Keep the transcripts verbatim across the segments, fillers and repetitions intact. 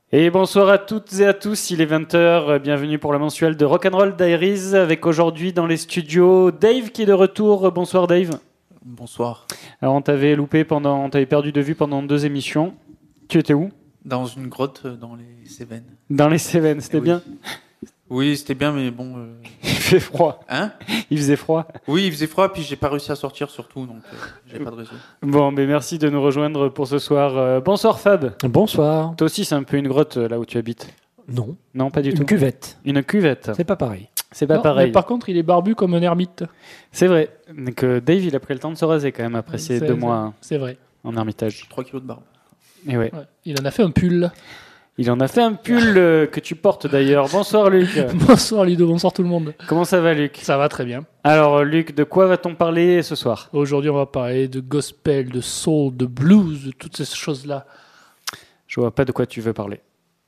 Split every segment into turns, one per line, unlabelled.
Et bonsoir à toutes et à tous, il est vingt heures, bienvenue pour la mensuelle de Rock'n'Roll Diaries, avec aujourd'hui dans les studios Dave qui est de retour. Bonsoir Dave.
Bonsoir.
Alors on t'avait loupé pendant, on t'avait perdu de vue pendant deux émissions. Tu étais où ?
Dans une grotte dans les Cévennes.
Dans les Cévennes, c'était
oui.
bien ?
Oui, c'était bien, mais bon... Euh...
Il fait froid.
Hein ?
Il faisait froid.
Oui, il faisait froid, puis j'ai pas réussi à sortir surtout, donc euh, j'ai pas de réseau.
Bon, mais merci de nous rejoindre pour ce soir. Euh, bonsoir Fab.
Bonsoir.
Toi aussi, c'est un peu une grotte là où tu habites ?
Non.
Non, pas du
Une
tout.
Une cuvette.
Une cuvette.
C'est pas pareil.
C'est pas
non,
pareil.
Mais par contre, il est barbu comme un ermite.
C'est vrai. Donc, euh, Dave, il a pris le temps de se raser quand même après ces
c'est,
deux
c'est,
mois
c'est vrai.
en ermitage.
trois kilos de barbe.
Et ouais.
Ouais. Il en a fait un pull.
Il en a fait un pull euh, que tu portes d'ailleurs. Bonsoir Luc.
Bonsoir Ludo, bonsoir tout le monde.
Comment ça va Luc ?
Ça va très bien.
Alors Luc, de quoi va-t-on parler ce soir ?
Aujourd'hui, on va parler de gospel, de soul, de blues, de toutes ces choses-là.
Je vois pas de quoi tu veux parler.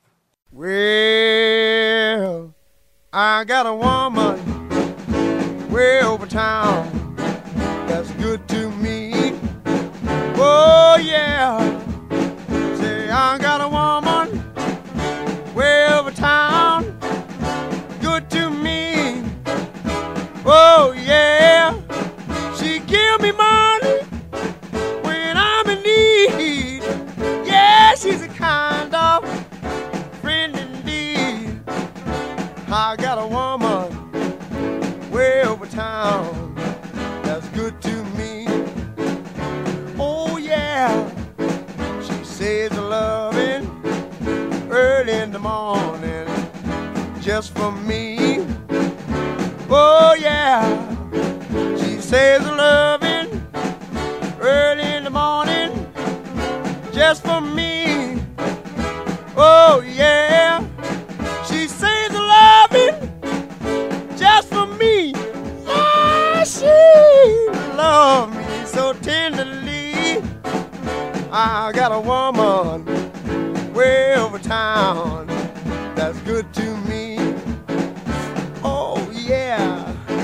Well, I got a woman way over town that's good to me. Oh yeah. Say I got a woman way over town, good to me. Oh yeah, she give me money when I'm in need. Yeah, she's a kind of friend indeed. I got a woman way over town that's good to me. Oh yeah, she says a loving early in the morning just for me. Oh yeah, she says a loving early in the morning just for me. Oh yeah, she says a loving just for me. Yeah, she loves me so tenderly. I got a woman way over town that's good to me. Oh yeah.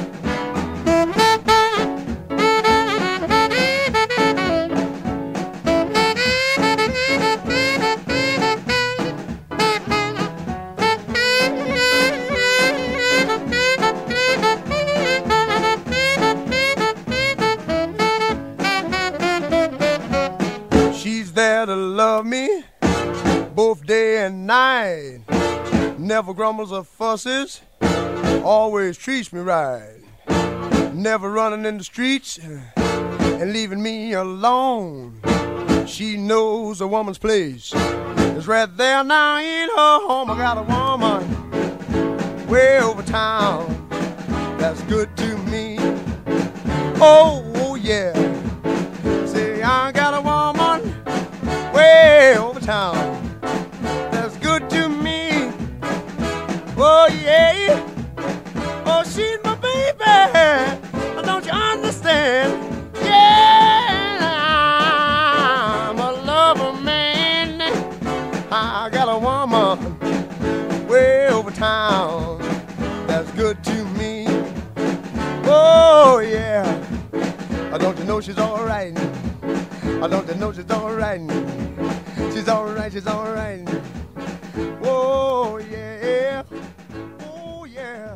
She's there to love me both day and night, never grumbles or fusses, always treats me right, never running in the streets and leaving me alone. She knows a woman's place is right there now in her home. I got a woman way over town that's good to me. Oh, oh yeah. Say I got a woman way over town that's good to me. Oh yeah. Oh, she's my baby. Don't you understand? Yeah, I'm a lover man. I got a woman way over town that's good to me. Oh yeah. Don't you know she's all right? Don't you know she's all right? She's all right, she's all right. Oh yeah, oh yeah.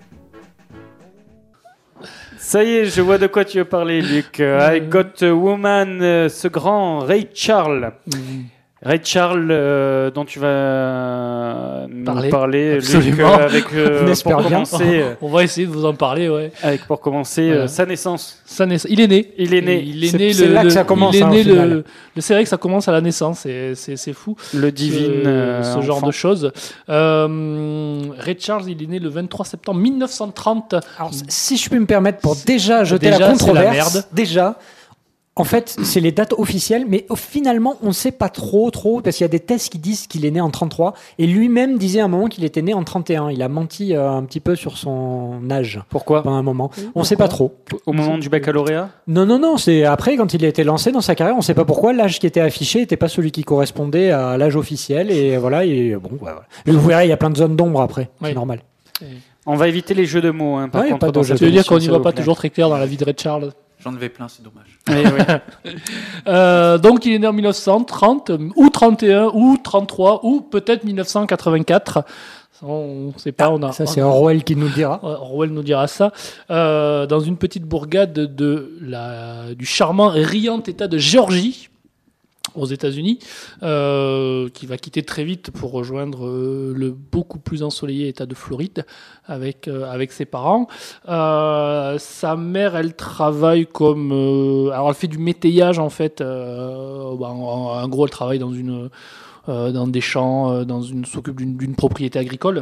Ça y est, je vois de quoi tu veux parler, Luc. I Got a Woman, euh, ce grand Ray Charles. Mm. Ray Charles, euh, dont tu vas nous parler, parler Luc, euh, avec euh, pour commencer. Euh,
On va essayer de vous en parler, ouais.
Avec pour commencer
voilà.
euh, sa naissance.
Sa naissance. Il est né.
Il est né.
Il est
c'est,
né.
C'est
le,
là
le,
que ça commence.
Il est
hein,
né
le,
le, le. C'est vrai que ça commence à la naissance. C'est, c'est, c'est fou.
Le divine.
Ce,
euh,
ce genre de choses. Euh, Ray Charles, il est né le vingt-trois septembre mille neuf cent trente.
Alors, si je peux me permettre, pour déjà jeter
déjà,
la controverse,
c'est la merde.
déjà. En fait, c'est les dates officielles, mais finalement, on ne sait pas trop, trop, parce qu'il y a des tests qui disent qu'il est né en trente-trois, et lui-même disait à un moment qu'il était né en trente et un. Il a menti euh, un petit peu sur son âge.
Pourquoi ?
Pendant un moment.
Oui,
on ne sait pas trop.
Au moment du baccalauréat ?
Non, non, non. C'est après, quand il a été lancé dans sa carrière, on ne sait pas pourquoi l'âge qui était affiché n'était pas celui qui correspondait à l'âge officiel, et voilà. Et bon, ouais, voilà. Vous verrez, il y a plein de zones d'ombre après. Oui. C'est normal.
Et...
On va éviter les jeux de mots. Hein, par
ouais,
contre,
pas de jeux.
Ça veut dire qu'on n'y va pas toujours très clair dans la vie de Ray Charles.
J'en avais plein, c'est dommage.
Oui, oui.
euh, donc il est né en mille neuf cent trente, ou trente et un, ou trente-trois, ou peut-être mille neuf cent quatre-vingt-quatre. On ne sait pas. On a,
ça,
on
c'est
a,
Orwell qui nous le dira.
Orwell nous dira ça. Euh, dans une petite bourgade de la, du charmant et riant État de Géorgie, aux États-Unis, euh, qui va quitter très vite pour rejoindre euh, le beaucoup plus ensoleillé État de Floride avec, euh, avec ses parents. Euh, sa mère, elle travaille comme... Euh, alors, elle fait du métayage, en fait. Euh, bah, en, en gros, elle travaille dans, une, euh, dans des champs, euh, dans une, s'occupe d'une, d'une propriété agricole.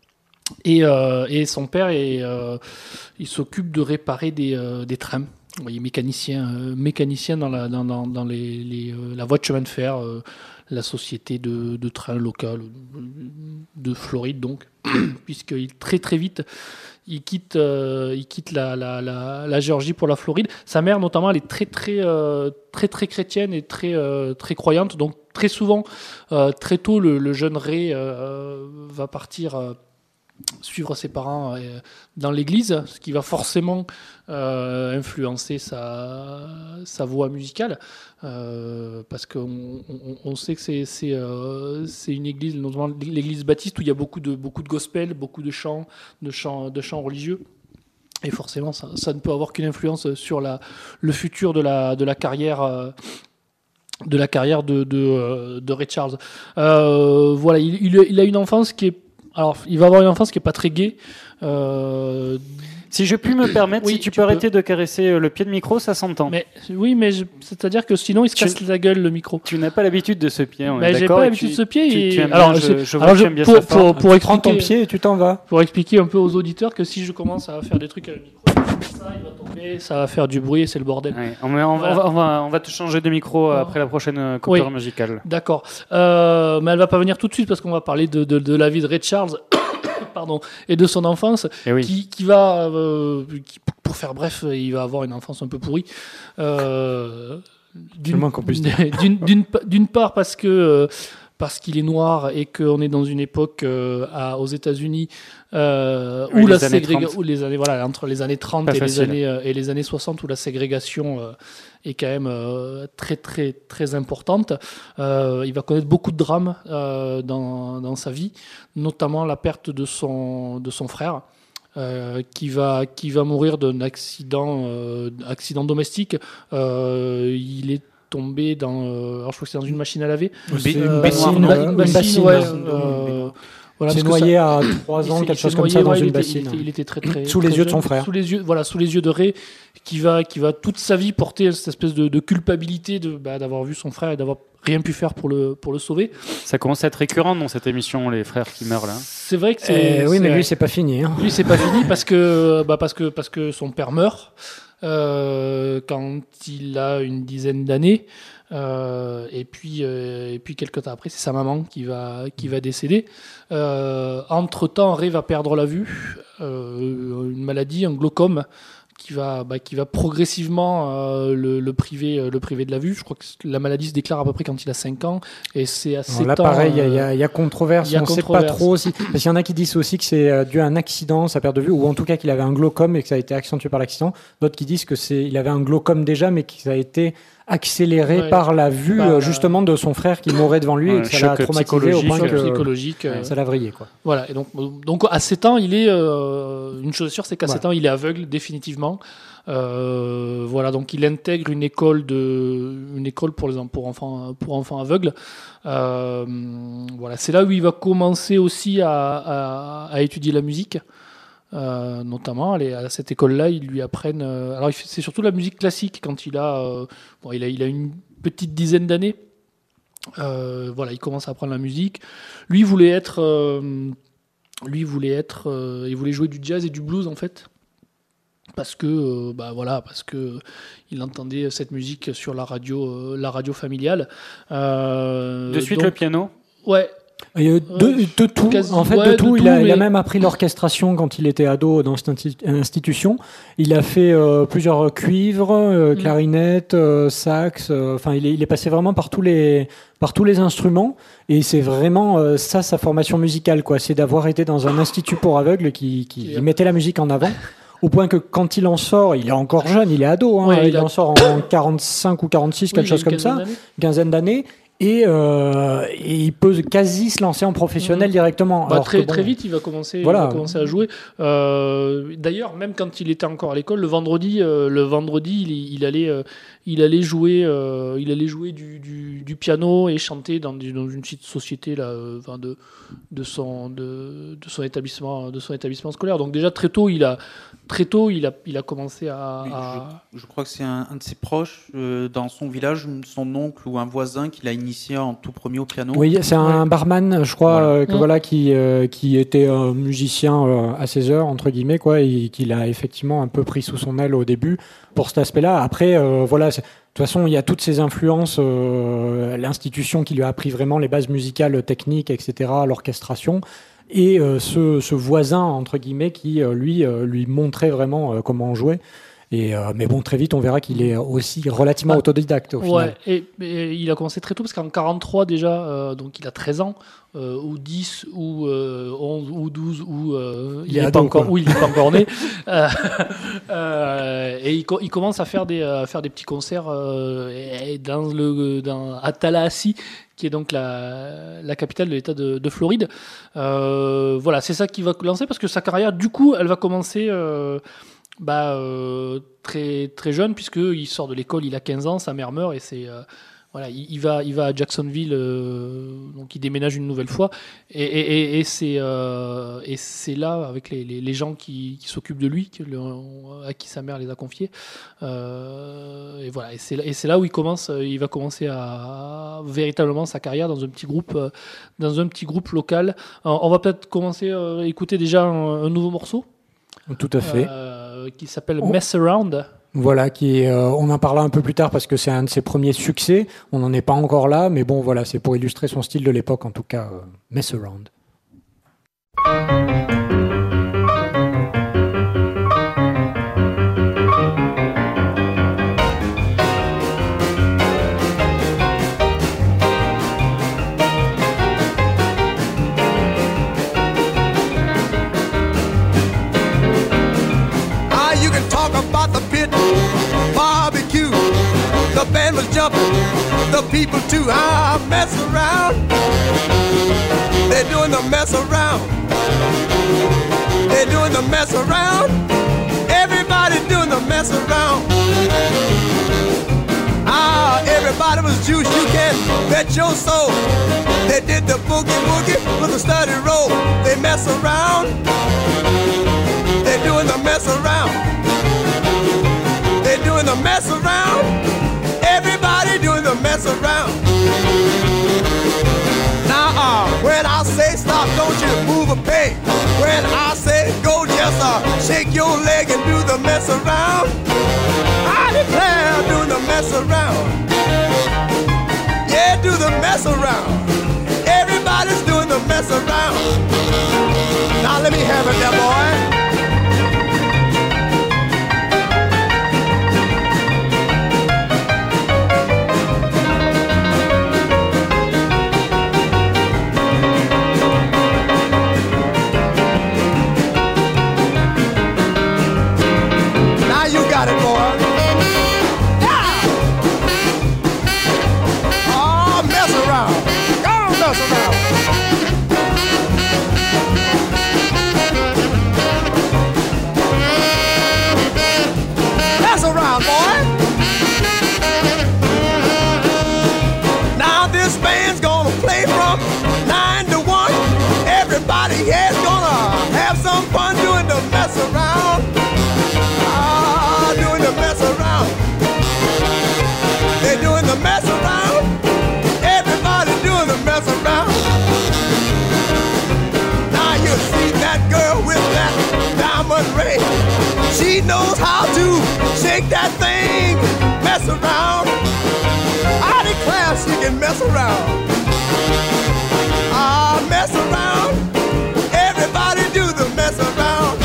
Et, euh, et son père, est, euh, il s'occupe de réparer des, euh, des trams. Vous voyez, mécanicien, euh, mécanicien dans, la, dans, dans, dans les, les, euh, la voie de chemin de fer, euh, la société de, de train local de Floride, donc, puisqu'il très très vite, il quitte, euh, il quitte la, la, la, la Géorgie pour la Floride. Sa mère, notamment, elle est très très, euh, très, très chrétienne et très, euh, très croyante, donc très souvent, euh, très tôt, le, le jeune Ray euh, va partir... Euh, suivre ses parents euh, dans l'église, ce qui va forcément euh, influencer sa, sa voix musicale, euh, parce qu'on on, on sait que c'est, c'est, euh, c'est une église, notamment l'église baptiste, où il y a beaucoup de, beaucoup de gospel, beaucoup de chants, de chants, de chants religieux. Et forcément, ça, ça ne peut avoir qu'une influence sur la, le futur de la, de la carrière euh, de la carrière de, de, de Ray Charles. Euh, voilà, il, il, il a une enfance qui est Alors, il va avoir une enfance qui n'est pas très gaie. Euh...
Si je puis me permettre,
oui,
si tu,
tu
peux
peux
arrêter de caresser le pied de micro, ça s'entend.
Mais, oui, mais je... c'est-à-dire que sinon, il se
tu...
casse la gueule, le micro.
Tu n'as pas l'habitude de ce pied, on
bah,
est
j'ai
d'accord.
J'ai pas l'habitude
tu,
de ce pied.
Tu,
et...
tu aimes
alors,
bien,
je,
je, je vois
alors,
que
je,
tu aimes bien
pour,
ça
pour,
fort.
pour
Tu
expliquer,
prends ton pied et tu t'en vas.
Pour expliquer un peu aux auditeurs que si je commence à faire des trucs avec le micro, ça, il va tomber, ça va faire du bruit et c'est le bordel.
Ouais, on, on, voilà. va, on, va, on va te changer de micro oh. après la prochaine coupure oui. musicale.
D'accord. Euh, mais elle va pas venir tout de suite parce qu'on va parler de, de, de la vie de Ray Charles. Pardon, et de son enfance,
oui.
qui, qui va, euh, qui, pour faire bref, il va avoir une enfance un peu pourrie. Euh, d'une, d'une, d'une, d'une part parce que euh, parce qu'il est noir et qu'on est dans une époque euh, à, aux États-Unis euh,
oui,
où la
ségrégation,
où les années voilà entre les années trente et les années euh, et les années soixante où la ségrégation euh, est quand même euh, très très très importante. Euh, il va connaître beaucoup de drames euh, dans dans sa vie, notamment la perte de son de son frère. Euh, qui va qui va mourir d'un accident euh, accident domestique. Euh, il est tombé dans euh, alors je crois que c'est dans une machine à laver.
C'est
euh,
une bassine,
une,
euh,
une bassine,
bassine,
ouais,
bassine,
euh, voilà,
c'est noyé ça, à trois ans, quelque chose comme ça, dans
ouais,
une
il
bassine.
Était, il, était, il était très très
sous
très
les yeux
jeune,
de son frère.
Sous les yeux, voilà, sous les yeux de Ray, qui va qui va toute sa vie porter cette espèce de, de culpabilité de bah, d'avoir vu son frère et d'avoir rien pu faire pour le pour le sauver.
Ça commence à être récurrent dans cette émission, les frères qui meurent là.
C'est vrai que c'est.
Eh oui,
c'est,
mais lui c'est pas fini. Hein.
Lui c'est pas fini parce que bah parce que parce que son père meurt euh, quand il a une dizaine d'années. Euh, et puis euh, et puis quelques temps après c'est sa maman qui va qui va décéder. Euh, entre temps Ray va perdre la vue, euh, une maladie, un glaucome qui va bah, qui va progressivement euh, le, le priver le priver de la vue. Je crois que la maladie se déclare à peu près quand il a cinq ans et c'est à sept
là,
ans.
Là pareil, il euh, y, y a controverse, y a on ne sait pas trop aussi parce qu'il y en a qui disent aussi que c'est dû à un accident, sa perte de vue, ou en tout cas qu'il avait un glaucome et que ça a été accentué par l'accident. D'autres qui disent que c'est il avait un glaucome déjà mais que ça a été accéléré ouais, par la vue par, justement de son frère qui mourait devant lui ouais, et que ça l'a traumatisé au point que
psychologique,
euh, ça l'a vrillé quoi.
Voilà, et donc donc à sept ans, il est euh, une chose sûre, c'est qu'à voilà. sept ans, il est aveugle définitivement. Euh, voilà, donc il intègre une école de une école pour les pour enfants pour enfants aveugles. Euh, voilà, c'est là où il va commencer aussi à, à, à étudier la musique. Euh, notamment à cette école-là, ils lui apprennent. Euh, alors, c'est surtout la musique classique quand il a, euh, bon, il a, il a une petite dizaine d'années. Euh, voilà, il commence à apprendre la musique. Lui il voulait être, euh, lui voulait être, euh, il voulait jouer du jazz et du blues en fait, parce que, euh, bah voilà, parce que il entendait cette musique sur la radio, euh, la radio familiale. Euh,
de suite
donc,
le piano.
Ouais.
Et de, de, de tout, quasi, en fait, ouais, de tout. De il, tout a, mais... il a même appris l'orchestration quand il était ado dans cette institution. Il a fait euh, plusieurs cuivres, euh, clarinettes, euh, sax. Enfin, euh, il, il est passé vraiment par tous les par tous les instruments. Et c'est vraiment euh, ça sa formation musicale, quoi. C'est d'avoir été dans un institut pour aveugles qui, qui, qui mettait la musique en avant. au point que quand il en sort, il est encore jeune, il est ado, hein,
Ouais,
il,
il a-
en sort en quarante-cinq ou quarante-six, quelque
Oui,
chose
il a
comme
une
ça,
quinzaine d'années.
quinzaine d'années. Et, euh, et il peut quasi se lancer en professionnel
Mhm.
directement.
Bah,
Alors
très,
que bon,
très vite, il va commencer, il
Voilà.
va commencer à jouer. Euh, D'ailleurs, même quand il était encore à l'école, le vendredi, euh, le vendredi, il, il allait, euh, il allait jouer, euh, il allait jouer du, du, du piano et chanter dans, du- dans une petite société là, euh, enfin, de, de son, de, de son établissement, de son établissement scolaire. Donc déjà très tôt, il a, très tôt, il a, il a commencé à.
Oui,
à-
je, je crois que c'est un, un de ses proches euh, dans son village, son oncle ou un voisin qui l'a initié en tout premier au piano.
oui, c'est un barman, je crois,
Voilà.
euh, que,
Mm.
voilà, qui, euh, qui était un musicien euh, à ses heures, entre guillemets, quoi, et qu'il a effectivement un peu pris sous son aile au début pour cet aspect-là. Après, euh, voilà, c'est- de toute façon, il y a toutes ces influences, euh, l'institution qui lui a appris vraiment les bases musicales, techniques, et cetera, l'orchestration, et euh, ce, ce voisin, entre guillemets, qui, euh, lui, euh, lui montrait vraiment euh, comment jouer. Et, euh, mais bon, très vite, on verra qu'il est aussi relativement
Ah,
autodidacte au final.
Ouais, et, et il a commencé très tôt parce qu'en quarante-trois déjà, euh, donc il a treize ans, euh, ou dix, ou euh, onze, ou douze, ou euh,
Il
il
est
n'est
ado,
pas encore,
quoi.
ou il n'est pas encore né. Euh, euh, et il, co- il commence à faire des, à faire des petits concerts euh, et- et dans le, dans, à Tallahassee, qui est donc la, la capitale de l'État de, de Floride. Euh, voilà, c'est ça qui va lancer parce que sa carrière, du coup, elle va commencer. Euh, bah, euh, très, très jeune, puisqu'il sort de l'école, il a quinze ans, sa mère meurt, et c'est, euh, voilà, il, il va, il va à Jacksonville, euh, donc il déménage une nouvelle fois, et, et, et, et c'est, euh, et c'est là, avec les, les, les gens qui, qui s'occupent de lui, que le- à qui sa mère les a confiés, euh, et voilà, et c'est, et c'est là où il commence, il va commencer à, véritablement sa carrière dans un petit groupe, euh, dans un petit groupe local. Alors, on va peut-être commencer à écouter déjà un, un nouveau morceau.
Tout à fait.
Euh, qui s'appelle
Oh.
Mess Around.
Voilà, qui est, euh, on en parlera un peu plus tard parce que c'est un de ses premiers succès. On n'en est pas encore là, mais bon, voilà, c'est pour illustrer son style de l'époque, en tout cas, euh, Mess Around.
Ah, you can talk about the pit, barbecue. The band was jumping, the people too. Ah, mess around. They're doing the mess around. They're doing the mess around. Everybody doing the mess around. Ah, everybody was juice, you can bet your soul. They did the boogie woogie with a steady roll. They mess around. They're doing the mess around. They're doing the mess around. Everybody doing the mess around. Now, uh, when I say stop, don't you move a peg. When I say go, just uh, shake your leg and do the mess around. I declare, do the mess around. Yeah, do the mess around. Everybody's doing the mess around. Now let me have it, there, boy. Now you got it, boy. Yeah! Oh, mess around. Go on, mess around. Mess around, boy. Now this band's gonna play from nine to one. Everybody here's gonna have some fun doing the mess around. Ah, doing the mess around. They're doing the mess around. Everybody doing the mess around. Now you see that girl with that diamond ring. She knows how to shake that thing, mess around. I declare she can mess around. Ah, mess around. Everybody do the mess around.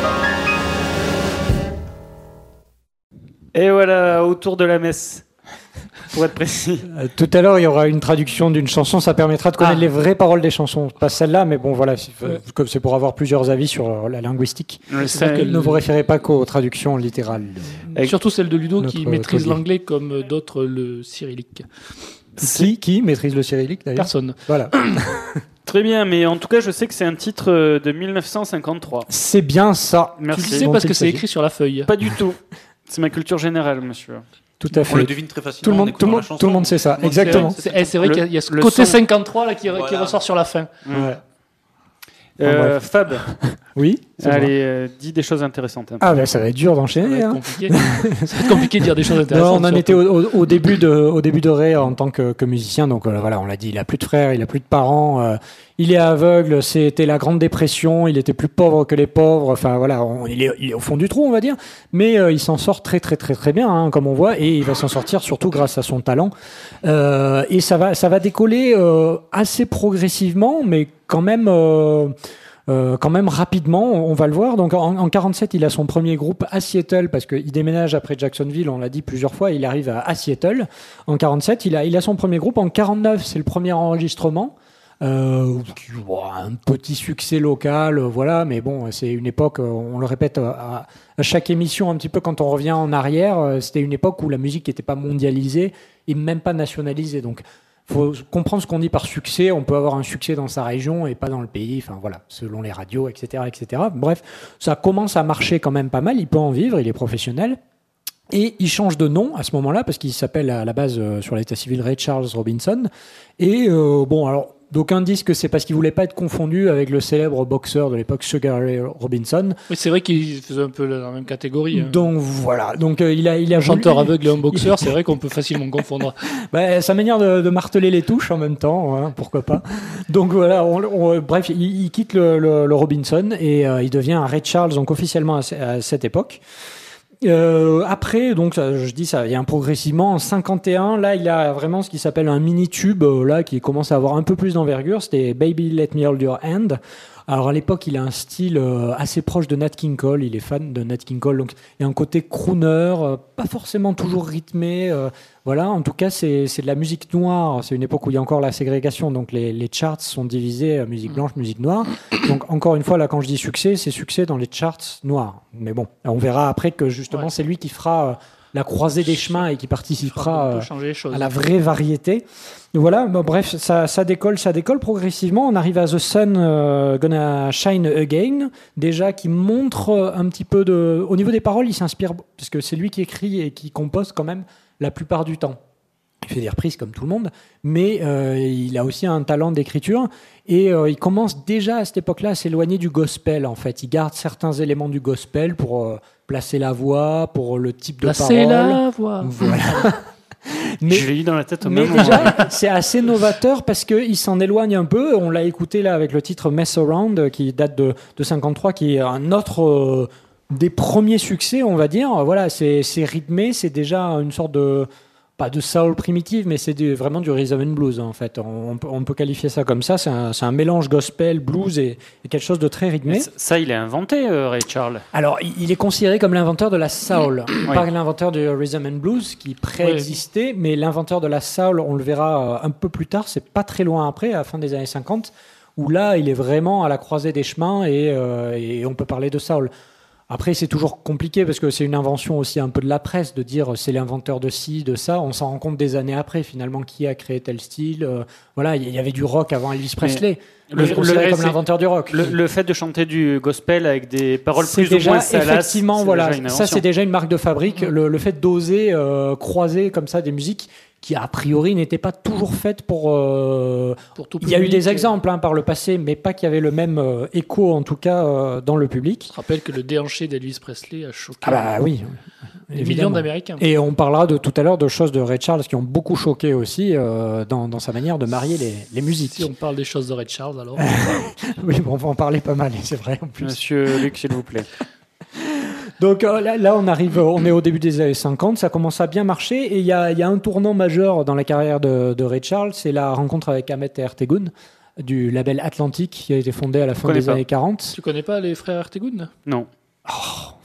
Et voilà, autour de la messe. pour être précis.
Euh, tout à l'heure, il y aura une traduction d'une chanson. Ça permettra de connaître
Ah.
les vraies paroles des chansons. Pas celle-là, mais bon, voilà. C'est,
Ouais.
comme c'est pour avoir plusieurs avis sur euh, la linguistique.
Ouais,
C'est que ne vous référez pas qu'aux traductions littérales.
Avec
Surtout celle de Ludo
notre
qui maîtrise
collier.
l'anglais comme d'autres le cyrillique.
Qui, qui maîtrise le cyrillique, d'ailleurs?
Personne.
Voilà.
Très bien, mais en tout cas, je sais que c'est un titre euh, de mille neuf cent cinquante-trois.
C'est bien ça.
Merci.
Tu le sais
Dont
parce
il
que c'est
s'agit.
écrit sur la feuille.
Pas du tout. C'est ma culture générale, monsieur.
Tout à
On le
fait.
devine très facilement.
Tout le
en
monde,
écoutant
tout le
la
monde,
chanson.
tout le monde sait ça.
Tout le monde
Exactement.
sait.
C'est, eh, c'est vrai
Le-
qu'il y a, il y a ce
le
côté
son-
cinquante-trois là qui, qui
Voilà.
ressort sur la fin.
Ouais.
Euh, Fab,
Oui. c'est moi.
allez, euh, dis des choses intéressantes. hein.
Ah ben ça va être dur
Ça va
d'enchaîner.
être
hein.
compliqué. Ça va être compliqué de dire des choses
Non,
intéressantes.
on en
surtout.
était au, au- au début de, au début de Ray en tant que, que musicien. Donc euh, voilà, on l'a dit, il a plus de frères, il a plus de parents, euh, il est aveugle. C'était la Grande Dépression. Il était plus pauvre que les pauvres. Enfin voilà, on- il, est, il est au fond du trou, on va dire. Mais euh, il s'en sort très très très très bien, hein, comme on voit, et il va s'en sortir surtout grâce à son talent. Euh, et ça va, ça va décoller euh, assez progressivement, mais quand même. Euh, Euh, quand même rapidement, on, on va le voir. Donc en, en quarante-sept, il a son premier groupe à Seattle parce qu'il déménage après Jacksonville, on l'a dit plusieurs fois, il arrive à, à Seattle. En quarante-sept, il a, il a son premier groupe. En quarante-neuf, c'est le premier enregistrement. Euh, qui, bon, un petit succès local, euh, voilà, mais bon, c'est une époque, euh, on le répète euh, à, à chaque émission un petit peu quand on revient en arrière, euh, c'était une époque où la musique n'était pas mondialisée et même pas nationalisée. Donc faut comprendre ce qu'on dit par succès. On peut avoir un succès dans sa région et pas dans le pays. Enfin voilà, selon les radios, et cetera, et cetera. Bref, ça commence à marcher quand même pas mal. Il peut en vivre, il est professionnel. Et il change de nom à ce moment-là parce qu'il s'appelle à la base euh, sur l'état civil Ray Charles Robinson. Et euh, bon, alors d'aucuns disent que c'est parce qu'il voulait pas être confondu avec le célèbre boxeur de l'époque Sugar Ray Robinson.
Oui, c'est vrai qu'il faisait un peu dans la même catégorie. hein.
Donc voilà, donc euh, il a il a
Un chanteur
voulu-
aveugle et un boxeur, c'est vrai qu'on peut facilement confondre.
Bah, sa manière de, de marteler les touches en même temps, hein, pourquoi pas. Donc voilà, on, on- bref, il, il quitte le, le- le Robinson et euh, il devient un Ray Charles, donc officiellement à, ce- à cette époque. Euh, après, donc ça, je dis ça vient progressivement. En cinquante et un, là, il a vraiment ce qui s'appelle un mini tube, euh, là, qui commence à avoir un peu plus d'envergure. C'était Baby Let Me Hold Your Hand. Alors à l'époque, il a un style euh, assez proche de Nat King Cole. Il est fan de Nat King Cole, donc il y a un côté crooner, euh, pas forcément toujours rythmé. euh, voilà, en tout cas, c'est c'est de la musique noire. C'est une époque où il y a encore la ségrégation, donc les, les charts sont divisés euh, musique blanche, musique noire. Donc encore une fois, là, quand je dis succès, c'est succès dans les charts noirs. Mais bon, on verra après que justement,
Ouais.
c'est lui qui fera euh, la croisée des chemins et qui participera
On peut
euh,
changer les choses.
à la vraie variété. Voilà, bon, bref, ça, ça décolle, ça décolle progressivement. On arrive à The Sun euh, Gonna Shine Again, déjà qui montre euh, un petit peu de. Au niveau des paroles, il s'inspire, parce que c'est lui qui écrit et qui compose quand même la plupart du temps. Il fait des reprises comme tout le monde, mais euh, il a aussi un talent d'écriture et euh, il commence déjà à cette époque-là à s'éloigner du gospel. En fait, il garde certains éléments du gospel pour euh, placer la voix, pour le type de
Placez
parole.
la voix.
Voilà. Mais-
Je l'ai eu dans la tête au
mais
même moment.
déjà, c'est assez novateur parce qu'il s'en éloigne un peu. On l'a écouté là avec le titre Mess Around euh, qui date de, de cinquante-trois, qui est un autre euh, des premiers succès, on va dire. Voilà, c'est c'est rythmé, c'est déjà une sorte de. Pas de soul primitive, mais c'est du- vraiment du rhythm and blues en fait. On, on peut, on peut qualifier ça comme ça. C'est un, c'est un mélange gospel, blues et, et quelque chose de très rythmé.
Mais ça- Ça, il a inventé, euh, Ray Charles.
Alors, il il est considéré comme l'inventeur de la soul,
Oui.
pas l'inventeur du rhythm and blues qui préexistait, mais l'inventeur de la soul, on le verra euh, un peu plus tard, c'est pas très loin après, à la fin des années cinquante, où là, il est vraiment à la croisée des chemins et, euh, et on peut parler de soul. Après, c'est toujours compliqué parce que c'est une invention aussi un peu de la presse de dire c'est l'inventeur de ci, de ça. On s'en rend compte des années après, finalement, qui a créé tel style. Euh, voilà, il y avait du rock avant Elvis Presley.
le-
Le, je considère
le-
comme
c'est-
l'inventeur du rock.
Le, le fait de chanter du gospel avec des paroles
C'est
plus
déjà
ou moins salaces,
effectivement
c'est
voilà
déjà une
ça
invention.
c'est déjà une marque de fabrique le, le fait d'oser euh, croiser comme ça des musiques qui a priori n'étaient pas toujours faites pour euh,
Pour tout
il y a eu
public,
des
euh,
exemples hein, par le passé mais pas qu'il y avait le même euh, écho en tout cas euh, dans le public.
Je rappelle que le déhanché d'Elvis Presley a choqué
Ah bah oui
des millions
évidemment.
d'Américains.
Et on parlera de tout à l'heure de choses de Ray Charles qui ont beaucoup choqué aussi euh, dans, dans sa manière de marier les, les musiques.
Si on parle des choses de Ray Charles, alors.
Oui, bon, on va en parler pas mal, c'est vrai en plus.
Monsieur Luc, s'il vous plaît.
Donc euh, là, là, on arrive, on est au début des années cinquante, ça commence à bien marcher et il y a, il y a un tournant majeur dans la carrière de, de Ray Charles, c'est la rencontre avec Ahmet Ertegun du label Atlantic qui a été fondé à la fin
connais
des
pas.
années quarante.
Tu connais pas les frères Ertegun?
Non.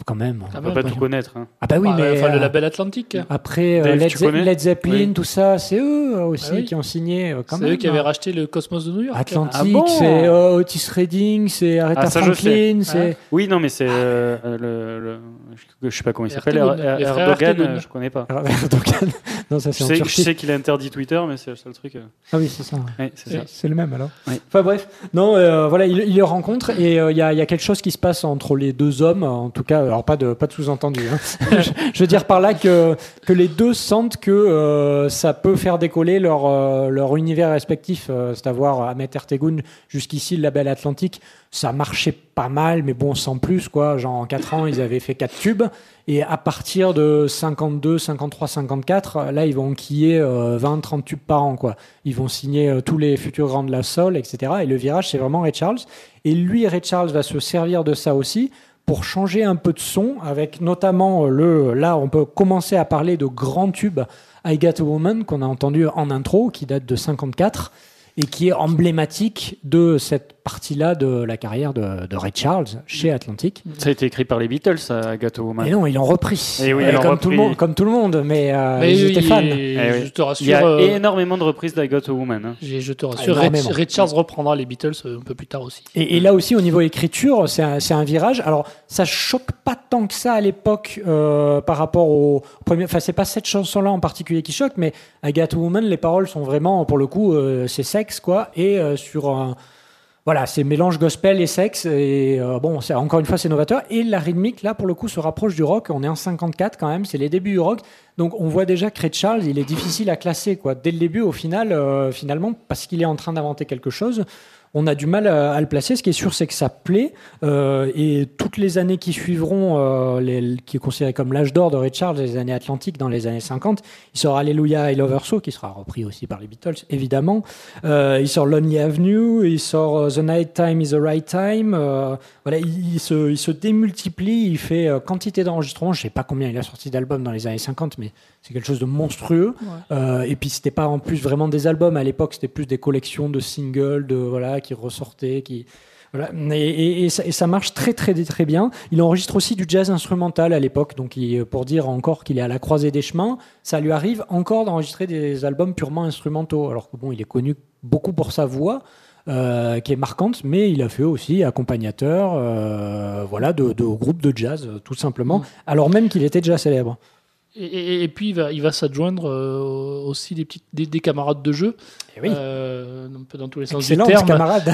quand même.
On peut pas tout connaître. Hein.
Ah bah oui,
ah,
mais
enfin, le
euh,
label Atlantique.
Après,
Dave,
Led,
tu
Ze-
connais
Led Zeppelin,
Oui.
tout ça, c'est eux aussi
Ah oui.
qui ont signé. euh, Quand
C'est
même,
eux qui avaient
hein.
racheté le Cosmos de New York.
Atlantique,
Ah bon
c'est euh, Otis Redding, c'est Aretha
Ah, ça, je
Franklin,
sais.
c'est.
Oui, non, mais c'est euh, le, le- je sais pas comment il s'appelle.
Ertegun,
Er-
les
Er-
frères
Erdogan,
Ertegun.
euh, je connais pas.
Erdogan. Non, ça
Je
c'est en
sais, je
Turquie.
sais qu'il a interdit Twitter, mais c'est le seul truc. euh.
Ah oui, c'est ça.
Ouais, c'est ça.
C'est le même alors.
Oui.
Enfin bref, non, euh, voilà, il, il les rencontre et il euh, y, a, y a quelque chose qui se passe entre les deux hommes, en tout cas, alors pas de pas de sous-entendu. Hein. je, je veux dire par là que que les deux sentent que euh, ça peut faire décoller leur euh, leur univers respectif, euh, c'est à dire Ahmet Ertegun, jusqu'ici le label Atlantique, ça marchait pas mal, mais bon, sans plus quoi. Genre en quatre ans, ils avaient fait quatre tubes. Et à partir de cinquante-deux, cinquante-trois, cinquante-quatre, là, ils vont enquiller euh, vingt, trente tubes par an, quoi. Ils vont signer euh, tous les futurs grands de la soul, et cetera. Et le virage, c'est vraiment Ray Charles. Et lui, Ray Charles va se servir de ça aussi pour changer un peu de son, avec notamment le... Là, on peut commencer à parler de grands tubes, I Got a Woman, qu'on a entendu en intro, qui date de cinquante-quatre, et qui est emblématique de cette partie-là de la carrière de, de Ray Charles chez Atlantic.
Ça a été écrit par les Beatles, ça, Gâteau Woman.
Et non, ils l'ont repris.
Et oui,
Euh,
ils l'ont
comme,
repris.
Tout le monde, comme tout le monde, mais, euh,
Mais
ils
oui,
étaient fans.
et
Eh oui.
Je te rassure.
Il y a
euh,
énormément de reprises d'I Got a Woman. Hein.
j'ai- je te rassure, Ray,
énormément.
Ray Charles reprendra les Beatles euh, un peu plus tard aussi.
Et, et là aussi, au niveau écriture, c'est un, c'est un virage. Alors, ça choque pas tant que ça à l'époque euh, par rapport au premier. Enfin, c'est pas cette chanson-là en particulier qui choque, mais I Got a Woman, les paroles sont vraiment, pour le coup, euh, c'est sexe, quoi. Et euh, sur un. Voilà, c'est mélange gospel et sexe. Et euh, bon, c'est, encore une fois, c'est novateur. Et la rythmique, là, pour le coup, se rapproche du rock. On est en cinquante-quatre quand même, c'est les débuts du rock. Donc, on voit déjà que Ray Charles, il est difficile à classer, quoi. Dès le début, au final, euh, finalement, parce qu'il est en train d'inventer quelque chose, on a du mal à, à le placer. Ce qui est sûr, c'est que ça plaît. Euh, et toutes les années qui suivront, euh, les, qui est considéré comme l'âge d'or de Ray Charles, les années Atlantiques, dans les années cinquante, il sort Alléluia I Love Her So, qui sera repris aussi par les Beatles, évidemment. Euh, il sort Lonely Avenue, il sort euh, The Night Time is the Right Time. Euh, voilà, il, il, se, il se démultiplie, il fait euh, quantité d'enregistrements. Je ne sais pas combien il a sorti d'albums dans les années cinquante, mais c'est quelque chose de monstrueux.
Ouais.
Euh, et puis, c'était pas en plus vraiment des albums. À l'époque, c'était plus des collections de singles, de voilà, qui ressortaient, qui voilà. Et, et, et, ça, et ça marche très très très bien. Il enregistre aussi du jazz instrumental à l'époque, donc il, pour dire encore qu'il est à la croisée des chemins, ça lui arrive encore d'enregistrer des albums purement instrumentaux. Alors que bon, il est connu beaucoup pour sa voix. Euh, qui est marquante, mais il a fait aussi accompagnateur euh, voilà, de, de groupes de jazz, tout simplement,
Mm.
alors même qu'il était déjà célèbre.
Et, et- et puis, il va, il va s'adjoindre euh, aussi des, petites, des, des camarades de jeu,
Et oui,
euh, un peu dans tous les sens
excellent
du terme.
camarade.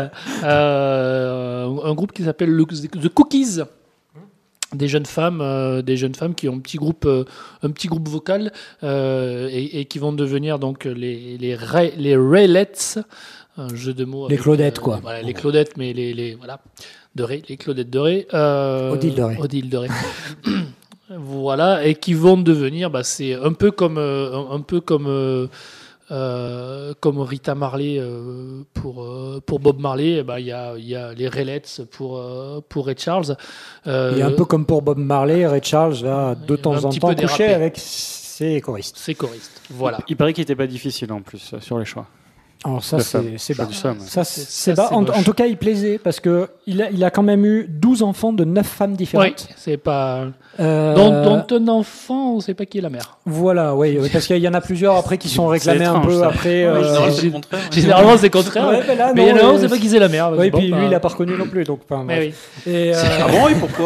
Euh, un groupe qui s'appelle le- The Cookies. Des jeunes femmes, euh, des jeunes femmes qui ont un petit groupe, euh, un petit groupe vocal euh, et, et qui vont devenir donc les les Ray- les Raylettes, un jeu de mots.
Les
avec,
Claudettes, quoi.
Voilà, les Claudettes, mais les, les voilà de Ray, les Claudettes de Ray. Euh,
Odile de Ray.
Odile de Ray. Voilà, et qui vont devenir, bah, c'est un peu comme euh, un, un peu comme euh, euh, comme Rita Marley euh, pour, euh, pour Bob Marley, eh ben, il y, a, il y a les Raylettes pour, euh, pour Ray Charles. Euh,
Et un peu comme pour Bob Marley, Ray Charles va de
va
temps
un
en
petit
temps
peu
coucher
déraper.
avec ses choristes.
C'est choriste. Voilà.
Il paraît qu'il n'était pas difficile en plus euh, sur les choix.
Alors ça,
Le
c'est
femme.
c'est
Je
bas.
dis ça, moi.
Ça,
C'est-
c'est
ça,
bas.
c'est
En,
moche.
en tout cas, il plaisait parce que il a, il a quand même eu douze enfants de neuf femmes
Oui,
différentes.
c'est pas.
Euh,
Dont, dont un enfant, on ne sait pas qui est la mère.
Voilà, oui, oui, parce qu'il y en a plusieurs après qui sont réclamés un
étrange,
peu
ça.
après.
Ouais,
euh,
généralement,
c'est-
c'est le contraire. ouais.
Généralement, c'est contraire.
ouais, mais là,
mais il y en
non,
a un, on
euh,
ne sait pas qui c'est la mère.
Oui,
Bon,
puis
bah,
lui, il n'a pas reconnu non plus, donc. Enfin,
mais
bref.
oui.
Et, euh,
Ah bon, et pourquoi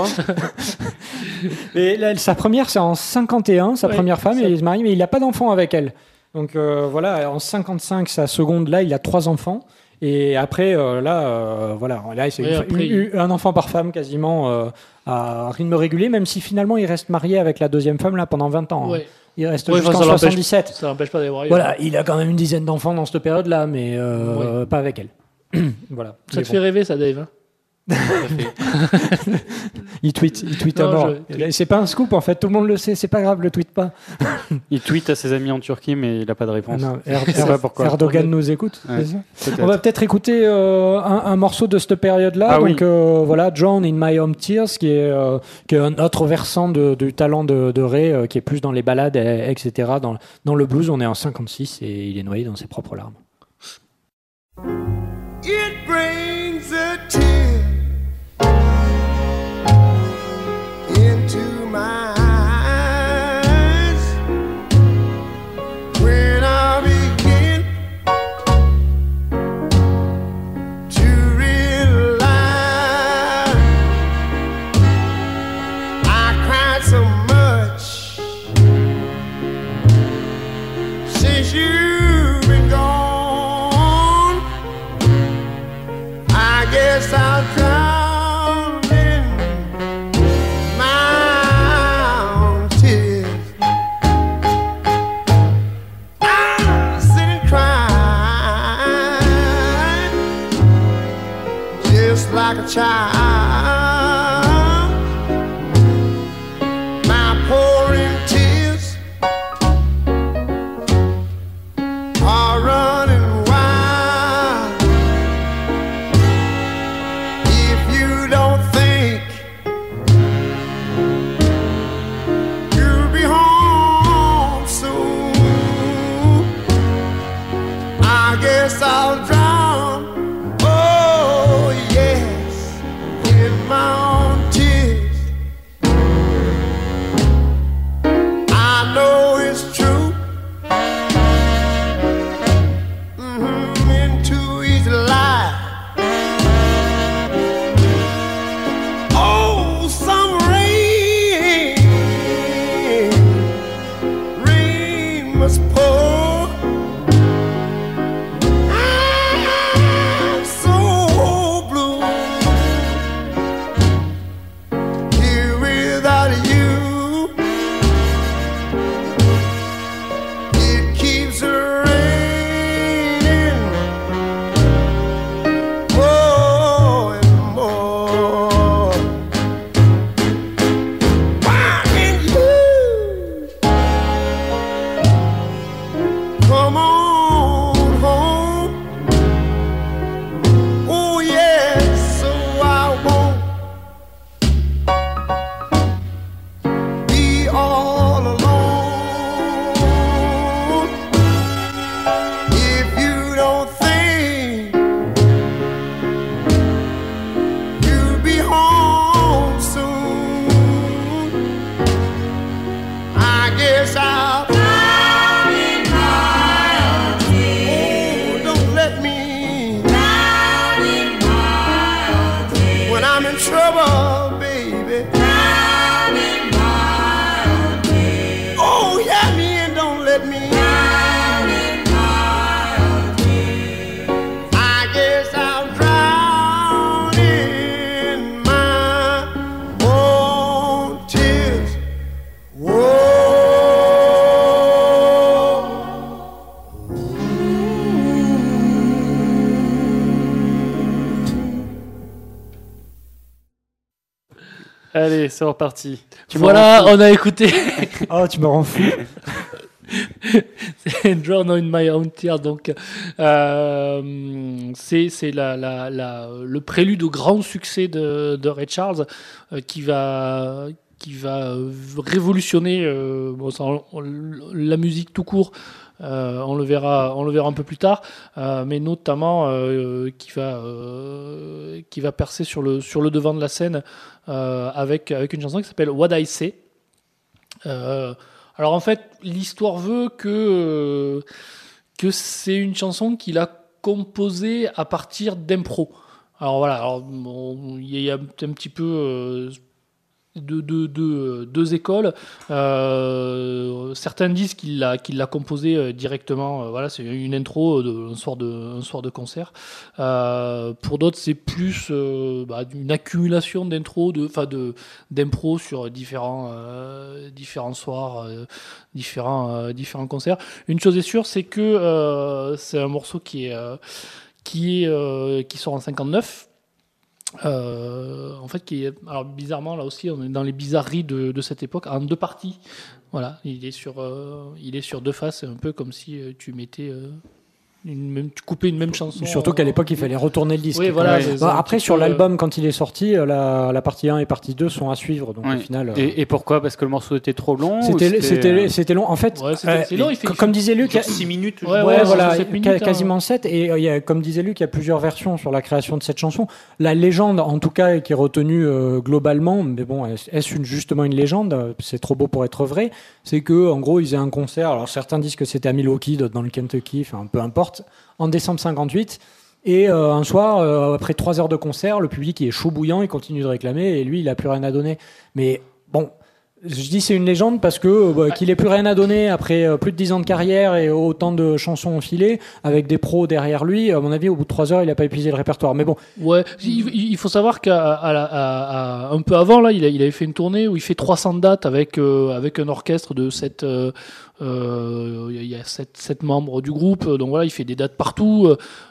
et là, sa première, c'est en cinquante et un, sa
Ouais,
première femme,
ça-
et il se marie, mais il n'a pas d'enfant avec elle. Donc euh, voilà, en cinquante-cinq, sa seconde, là, il a trois enfants. Et après, euh, là, euh, voilà, là, c'est
Oui,
une-
après,
une- un enfant par femme quasiment euh, à rythme régulier, même si finalement il reste marié avec la deuxième femme là pendant vingt ans. hein.
Ouais.
Il reste
Ouais,
jusqu'en
enfin, ça l'empêche-
soixante-dix-sept.
Ça n'empêche pas d'avoir.
Voilà, il a quand même une dizaine d'enfants dans cette période-là, mais euh, pas avec elle. Voilà.
Ça
Mais
te
bon.
fait rêver, ça, Dave hein
Il tweet, il tweet à
Non,
mort.
je tweet.
C'est pas un scoop en fait, tout le monde le sait, c'est pas grave, le tweet pas.
Il tweet à ses amis en Turquie, mais il n'a pas de
Ah
réponse.
non, Er-
Je sais
Er-
pas pourquoi.
Erdogan nous écoute.
Ouais.
c'est ça
Peut-être.
On va peut-être écouter euh, un, un morceau de cette période-là.
Ah oui.
Donc euh, voilà, Drown in My Home Tears, qui est, euh, qui est un autre versant de- du talent de, de Ray, euh, qui est plus dans les ballades, et- etc. Dans, dans le blues, on est en cinquante-six et il est noyé dans ses propres larmes.
It brings a tear child, my pouring tears are running wild. If you don't think you'll be home soon, I guess I'll drown, oh yes, in my own tears. I know it's true, mm-hmm, into each lie. Oh, some rain, rain must pour. I'm so blue here without you. It keeps raining more and more. Why can't you come on home? Oh yes, so I won't be all alone. If you don't think you'll be home soon, I guess I'll drown in my own tears. Oh, don't let me drown in my own tears. When I'm in trouble, baby, drown in my own tears. Oh, yeah, me and don't let me drown in my own tears. I guess I'll drown in my own tears. Whoa.
Allez, c'est reparti. Tu
Voilà, on a écouté.
Oh, tu me rends fou.
C'est Drown in My Own Tears, donc euh, c'est c'est la, la, la, le prélude au grand succès de, de Ray Charles euh, qui va qui va euh, révolutionner euh, bon, ça, on- on- la musique tout court. Euh, on le verra, on le verra un peu plus tard, euh, mais notamment euh, qui va euh, qui va percer sur le sur le devant de la scène euh, avec avec une chanson qui s'appelle What I Say. Euh, alors en fait, l'histoire veut que euh, que c'est une chanson qu'il a composée à partir d'impro. Alors voilà, alors, bon, il y a un petit peu euh, deux, deux, deux, deux écoles. Euh, certains disent qu'il l'a qu'il l'a composée euh, directement. Euh, voilà, c'est une intro de, un soir de un soir de concert. Euh, pour d'autres, c'est plus euh, bah, une accumulation d'intro, de, enfin de d'impro sur différents euh, différents soirs, euh, différents euh, différents concerts. Une chose est sûre, c'est que euh, c'est un morceau qui est euh, qui est euh, qui sort en cinquante-neuf. Euh, en fait, qui est, alors bizarrement là aussi, on est dans les bizarreries de, de cette époque, en deux parties. Voilà, il est sur, euh, il est sur deux faces, un peu comme si euh, tu mettais euh, une même, tu coupais une même chanson.
Surtout qu'à l'époque, il fallait retourner le disque.
Oui, voilà.
Ouais.
c'est-
Bon,
c'est un
après,
petit
sur
peu,
l'album, quand il est sorti, euh, la, la partie un et partie deux sont à suivre. Donc
Ouais.
au final, euh,
Et, et pourquoi? Parce que le morceau était trop long ou
c'était, c'était,
euh,
c'était long. En fait,
Ouais, c'était-
euh,
c'est long, il fait-
co- comme disait Luc,
Genre six minutes.
Ouais,
Ouais,
ouais,
voilà,
sept minutes,
ca-
hein.
quasiment sept. Et euh, il y a, comme disait Luc, il y a plusieurs versions sur la création de cette chanson. La légende, en tout cas, qui est retenue euh, globalement, mais bon, est- est-ce une, justement une légende? C'est trop beau pour être vrai. C'est que, en gros, ils faisaient un concert. Alors certains disent que c'était à Milwaukee, d'autres dans le Kentucky, enfin peu importe. En décembre cinquante-huit. Et euh, un soir, euh, après trois heures de concert, le public il est chaud bouillant, il continue de réclamer, et lui, il a plus rien à donner. Mais bon. Je dis c'est une légende parce que euh, bah, qu'il ait plus rien à donner après euh, plus de dix ans de carrière et autant de chansons enfilées avec des pros derrière lui. À mon avis, au bout de trois heures, il a pas épuisé le répertoire. Mais bon,
Ouais, il, il faut savoir qu'à à la- à- à- un peu avant là, il, a- il avait fait une tournée où il fait trois cents dates avec euh, avec un orchestre de sept euh, il y a sept, sept membres du groupe, donc voilà, il fait des dates partout.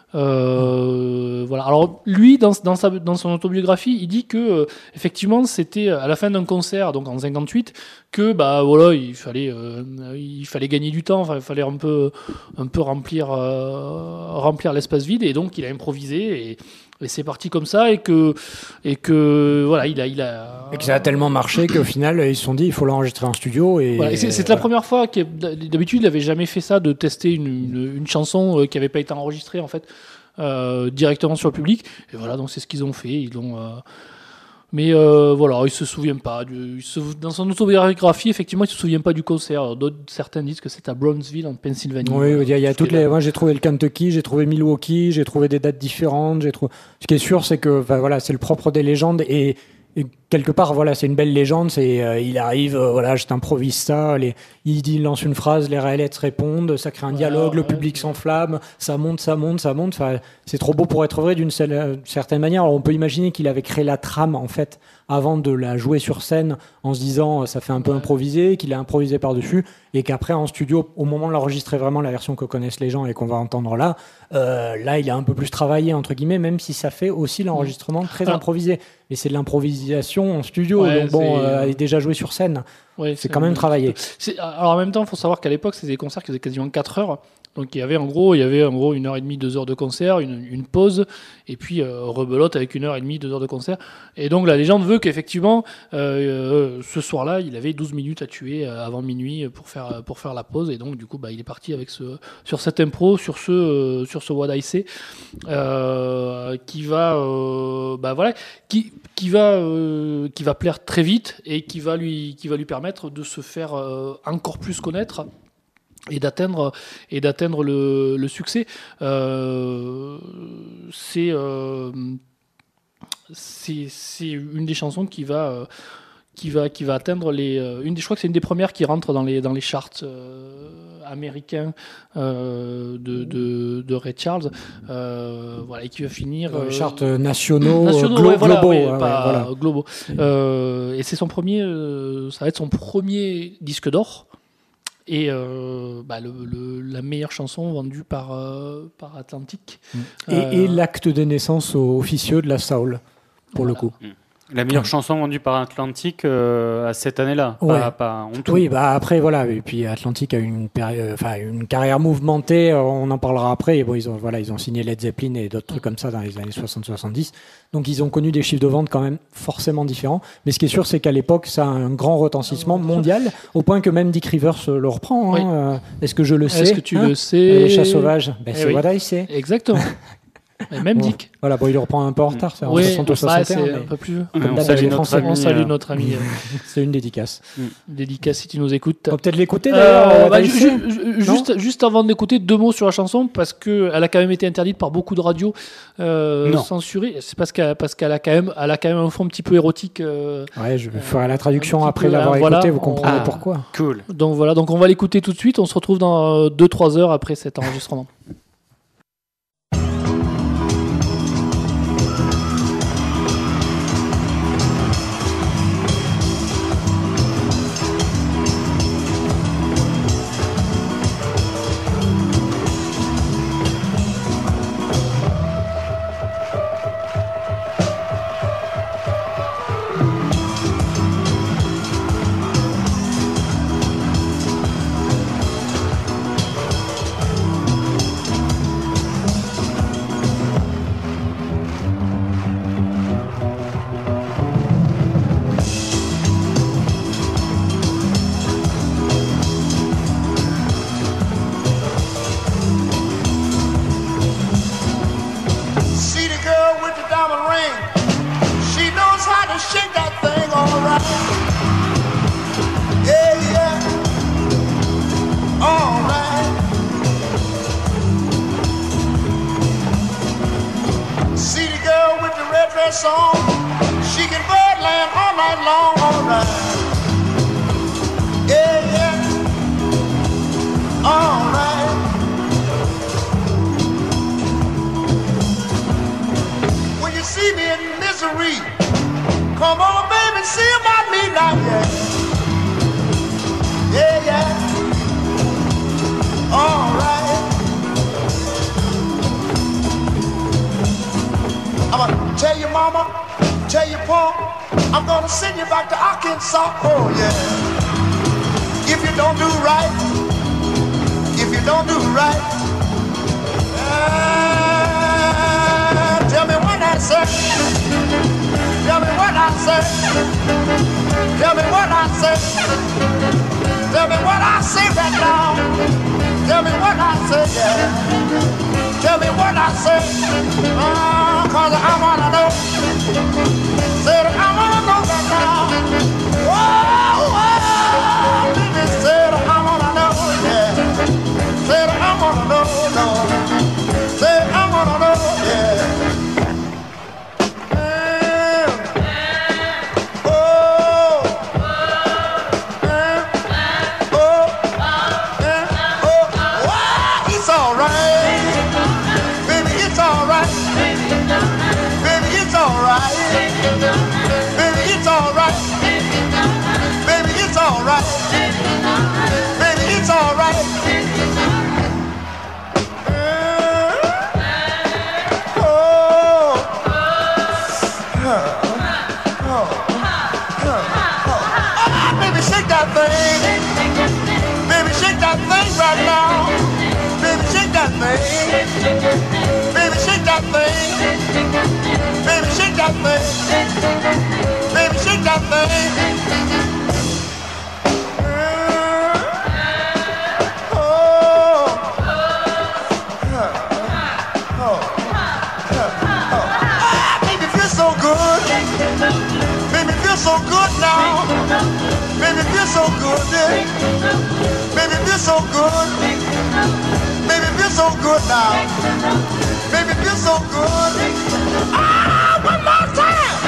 Euh, voilà. Alors lui, dans, dans, sa, dans son autobiographie, il dit que euh, effectivement, c'était à la fin d'un concert, donc en cinquante-huit, que bah voilà, il fallait, euh, il fallait gagner du temps, il fallait un peu, un peu remplir, euh, remplir l'espace vide, et donc il a improvisé et Et c'est parti comme ça, et que, et que voilà, il a, il a.
Et que ça a tellement marché qu'au final, ils se sont dit, il faut l'enregistrer en studio. Et,
voilà, et c'est, c'est
voilà.
la première fois que, d'habitude, il n'avait jamais fait ça, de tester une, une, une chanson qui n'avait pas été enregistrée, en fait, euh, directement sur le public. Et voilà, donc c'est ce qu'ils ont fait. Ils l'ont. Euh... Mais euh, voilà, il se souvient pas. Du, il se, dans son autobiographie, effectivement, il se souvient pas du concert. D'autres, certains disent que c'est à Brownsville, en Pennsylvanie.
Oui, il y a, il y a toutes les. Moi, j'ai trouvé le Kentucky, j'ai trouvé Milwaukee, j'ai trouvé des dates différentes. J'ai trouvé. Ce qui est sûr, c'est que, enfin, voilà, c'est le propre des légendes, et, et quelque part, voilà, c'est une belle légende. C'est, euh, il arrive, euh, voilà, je t'improvise ça. Les, il dit, il lance une phrase, les Raelettes répondent, ça crée un dialogue, ouais, le public ouais. s'enflamme, ça monte, ça monte, ça monte. Enfin, c'est trop beau pour être vrai d'une seule, certaine manière. Alors, on peut imaginer qu'il avait créé la trame, en fait, avant de la jouer sur scène, en se disant ça fait un peu ouais. improvisé, qu'il a improvisé par-dessus, et qu'après en studio, au moment de l'enregistrer vraiment, la version que connaissent les gens et qu'on va entendre là, euh, là il a un peu plus travaillé, entre guillemets, même si ça fait aussi l'enregistrement très Alors, improvisé. Mais c'est de l'improvisation en studio, ouais, donc bon, euh, elle est déjà jouée sur scène. Ouais, c'est, c'est quand même travaillé.
C'est, alors en même temps, il faut savoir qu'à l'époque, c'était des concerts qui faisaient quasiment quatre heures. Donc il y avait en gros, il y avait en gros une heure et demie, deux heures de concert, une, une pause, et puis euh, rebelote avec une heure et demie, deux heures de concert. Et donc la légende veut qu'effectivement, euh, euh, ce soir-là, il avait douze minutes à tuer euh, avant minuit pour faire pour faire la pause. Et donc du coup, bah, il est parti avec ce sur cette impro, sur ce euh, sur ce What I Say, euh, qui va euh, bah voilà, qui qui va euh, qui va plaire très vite et qui va lui qui va lui permettre de se faire euh, encore plus connaître. Et d'atteindre et d'atteindre le, le succès. Euh, c'est, euh, c'est c'est une des chansons qui va euh, qui va qui va atteindre les euh, une des je crois que c'est une des premières qui rentre dans les dans les charts euh, américains euh, de, de de Ray Charles, euh, voilà, et qui va finir
euh, les charts nationaux,
nationaux
glo-
ouais, voilà,
globaux,
ouais,
hein,
pas
voilà.
globaux. Euh, et c'est son premier, euh, ça va être son premier disque d'or. Et euh, bah, le, le, la meilleure chanson vendue par, euh, par Atlantic.
Et,
euh,
et l'acte de naissance officieux de la soul, pour
voilà.
le coup.
La meilleure ouais. chanson vendue par Atlantic euh, à cette année-là,
ouais.
pas, pas en tout.
Oui, bah après voilà, et puis Atlantic a une période, enfin une carrière mouvementée. On en parlera après. Et bon, ils ont voilà, ils ont signé Led Zeppelin et d'autres trucs comme ça dans les années soixante soixante-dix. Donc ils ont connu des chiffres de vente quand même forcément différents. Mais ce qui est sûr, c'est qu'à l'époque, ça a un grand retentissement mondial, au point que même Dick Rivers le reprend. Hein. Oui. Est-ce que je le sais?
Est-ce que tu
hein
le sais?
Les chats sauvages, ben,
eh
c'est
oui.
What I Say.
Exactement. Et même
bon,
Dick.
Voilà, bon, il le reprend un peu en retard, c'est en
oui,
soixante ou soixante et un.
c'est
mais...
un peu plus.
Ouais, on, salue notre ami,
on salue notre ami.
C'est une dédicace.
Dédicace si tu nous écoutes.
On va peut-être l'écouter d'ailleurs. Euh,
bah, ju- ju- juste, juste avant d'écouter, deux mots sur la chanson, parce qu'elle a quand même été interdite par beaucoup de radios euh, censurées. C'est parce qu'elle, parce qu'elle a, quand même, elle a quand même un fond un petit peu érotique. Euh,
ouais, je ferai la traduction après
peu,
l'avoir
euh,
écouté,
voilà,
vous comprenez
on...
pourquoi.
Cool.
Donc voilà, donc on va l'écouter tout de suite. On se retrouve dans deux trois heures après cet enregistrement.
mama, tell your pa, I'm gonna send you back to Arkansas. Oh yeah. If you don't do right, if you don't do right, uh, tell me what I said. Tell me what I said. Tell me what I said. Tell me what I say right now. Tell me what I say, yeah. Tell me what I say. Oh, cause I wanna know. Said I wanna know right now. Whoa, whoa, baby, said I wanna know, yeah. Said I wanna know, no. Said I wanna know, yeah. Baby, shake that thing. Baby, shake that thing. Baby, shake that thing. Oh, oh, oh, oh. Baby, feel so good. Baby, feel so good now. Baby, feel so good. Baby, feel so good. Baby, feel so good now. Baby, feel so good. Ah, one more time.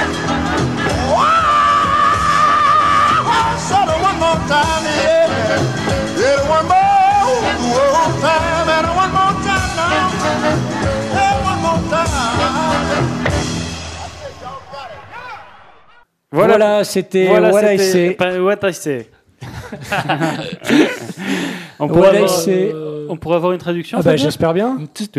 Wow. So one more time, yeah. Yeah, one more whoa, time. And one more time now. Yeah, one more time.
Voilà, voilà c'était
voilà,
What
c'était,
I Say.
Pas, what I Say. on, pourrait avoir, euh, on pourrait avoir une traduction.
Ah bah, j'espère bien.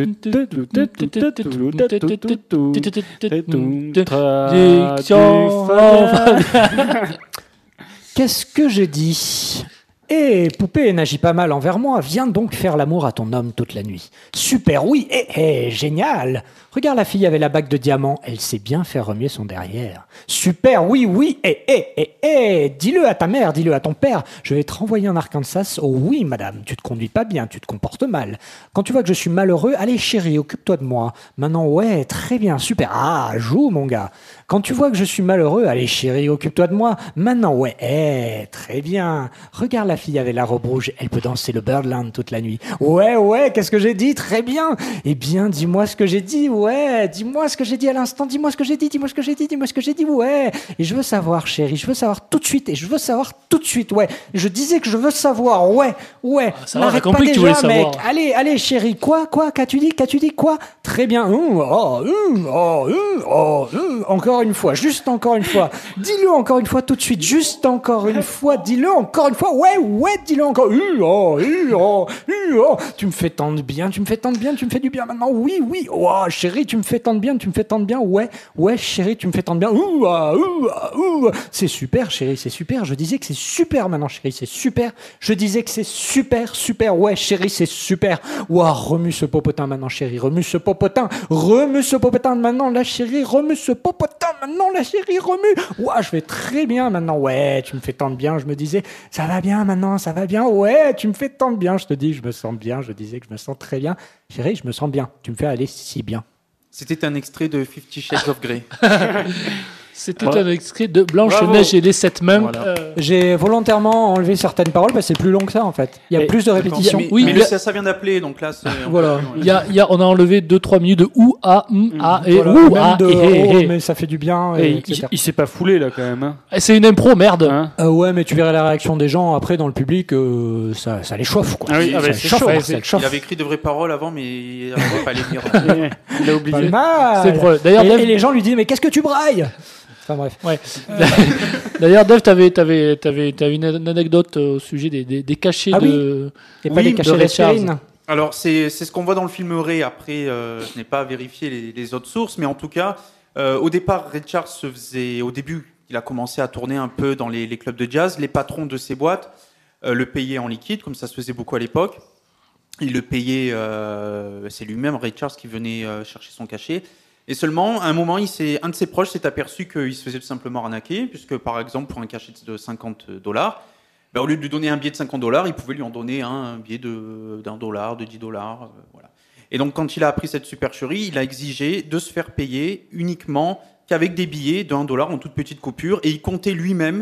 Qu'est-ce que j'ai dit ? Eh, poupée, n'agis pas mal envers moi. Viens donc faire l'amour à ton homme toute la nuit. Super, oui, eh, eh, génial. Regarde la fille avec la bague de diamant. Elle sait bien faire remuer son derrière. Super, oui, oui, eh, eh, eh, eh. Dis-le à ta mère, dis-le à ton père. Je vais te renvoyer en Arkansas. Oh oui, madame, tu te conduis pas bien, tu te comportes mal. Quand tu vois que je suis malheureux, allez, chérie, occupe-toi de moi. Maintenant, ouais, très bien, super. Ah, joue, mon gars. Quand tu vois que je suis malheureux, allez, chérie, occupe-toi de moi. Maintenant, ouais, eh, très bien. Regarde la fille avec la robe rouge, elle peut danser le Birdland toute la nuit. Ouais, ouais, qu'est-ce que j'ai dit ? Très bien. Eh bien, dis-moi ce que j'ai dit, ouais. Dis-moi ce que j'ai dit à l'instant, dis-moi ce que j'ai dit, dis-moi ce que j'ai dit, dis-moi ce que j'ai dit, ouais. Et je veux savoir, chérie, je veux savoir tout de suite, et je veux savoir tout de suite, ouais. Je disais que je veux savoir, ouais, ouais.
Ah, ça va, j'ai compris que tu voulais savoir.
Mec. Allez, allez, chérie, quoi, quoi, qu'as-tu dit, qu'as-tu dit, quoi ? Très bien. Hum, oh, hum, oh, hum, oh, hum. Encore une fois, juste encore une fois. Dis-le encore une fois tout de suite, juste encore une fois, dis-le encore une fois, ouais, ouais, dis-le encore. Uh, oh, uh, oh, uh, oh. Tu me fais tant de bien, tu me fais tant de bien, tu me fais du bien maintenant. Oui, oui. Oh, chérie, tu me fais tant de bien, tu me fais tant de bien. Ouais, ouais, chérie, tu me fais tant de bien. Ouh, ah, ouh, ah, ouh. C'est super, chérie, c'est super. Je disais que c'est super maintenant, chérie, c'est super. Je disais que c'est super, super. Ouais, chérie, c'est super. Ouah, remue ce popotin maintenant, chérie. Remue ce popotin. Remue ce popotin maintenant, la chérie. Remue ce popotin maintenant, la chérie. Remue. Ouah, je vais très bien maintenant. Ouais, tu me fais tant de bien. Je me disais, ça va bien maintenant, ça va bien. Ouais, tu me fais tant de bien. Je te dis, je me sens bien. Je disais que je me sens très bien. Chérie, je me sens bien. Tu me fais aller si bien.
C'était un extrait de Fifty Shades of Grey.
C'était ouais. un extrait de Blanche-Neige et les sept mains.
Voilà. Euh... J'ai volontairement enlevé certaines paroles parce que c'est plus long que ça en fait. Il y a et plus de répétitions.
Mais,
oui,
mais
mais
ça, ça vient d'appeler, donc là, c'est
voilà.
Il y a, il y a, on a enlevé deux trois minutes de ou a, m, a et
voilà.
ou
Même
a
de,
et, et,
oh,
et.
mais ça fait du bien.
Et
et
il, il, il s'est pas foulé là quand même. Hein.
C'est une impro, merde.
Hein
euh, ouais, mais tu verrais la réaction des gens après dans le public, euh, ça, ça les chauffe quoi.
Ah oui, ah
ça
bah,
c'est
chauffe,
chaud,
ouais,
ça
c'est...
chauffe.
Il avait écrit de vraies paroles avant, mais il n'arrivait pas à les lire.
Il a oublié.
Pas mal.
C'est pro... D'ailleurs,
et,
Dave...
et les gens lui disent mais qu'est-ce que tu brailles? Enfin bref.
Ouais. D'ailleurs, Dave, t'avais, t'avais, t'avais, t'avais une anecdote au sujet des, des, des cachets
ah
de.
Et
oui,
pas les cachets d'aspirine.
Alors c'est, c'est ce qu'on voit dans le film Ray. Après, euh, je n'ai pas vérifié les, les autres sources, mais en tout cas, Euh, au départ, Ray Charles se faisait, au début, il a commencé à tourner un peu dans les, les clubs de jazz. Les patrons de ces boîtes euh, le payaient en liquide, comme ça se faisait beaucoup à l'époque. Il le payait, euh, c'est lui-même, Ray Charles, qui venait euh, chercher son cachet. Et seulement, à un moment, il s'est, un de ses proches s'est aperçu qu'il se faisait tout simplement arnaquer, puisque par exemple, pour un cachet de cinquante dollars, ben, au lieu de lui donner un billet de cinquante dollars, il pouvait lui en donner un, un billet de, d'un dollar, de dix dollars. Euh, voilà. Et donc, quand il a appris cette supercherie, il a exigé de se faire payer uniquement qu'avec des billets de un dollar en toute petite coupure, et il comptait lui-même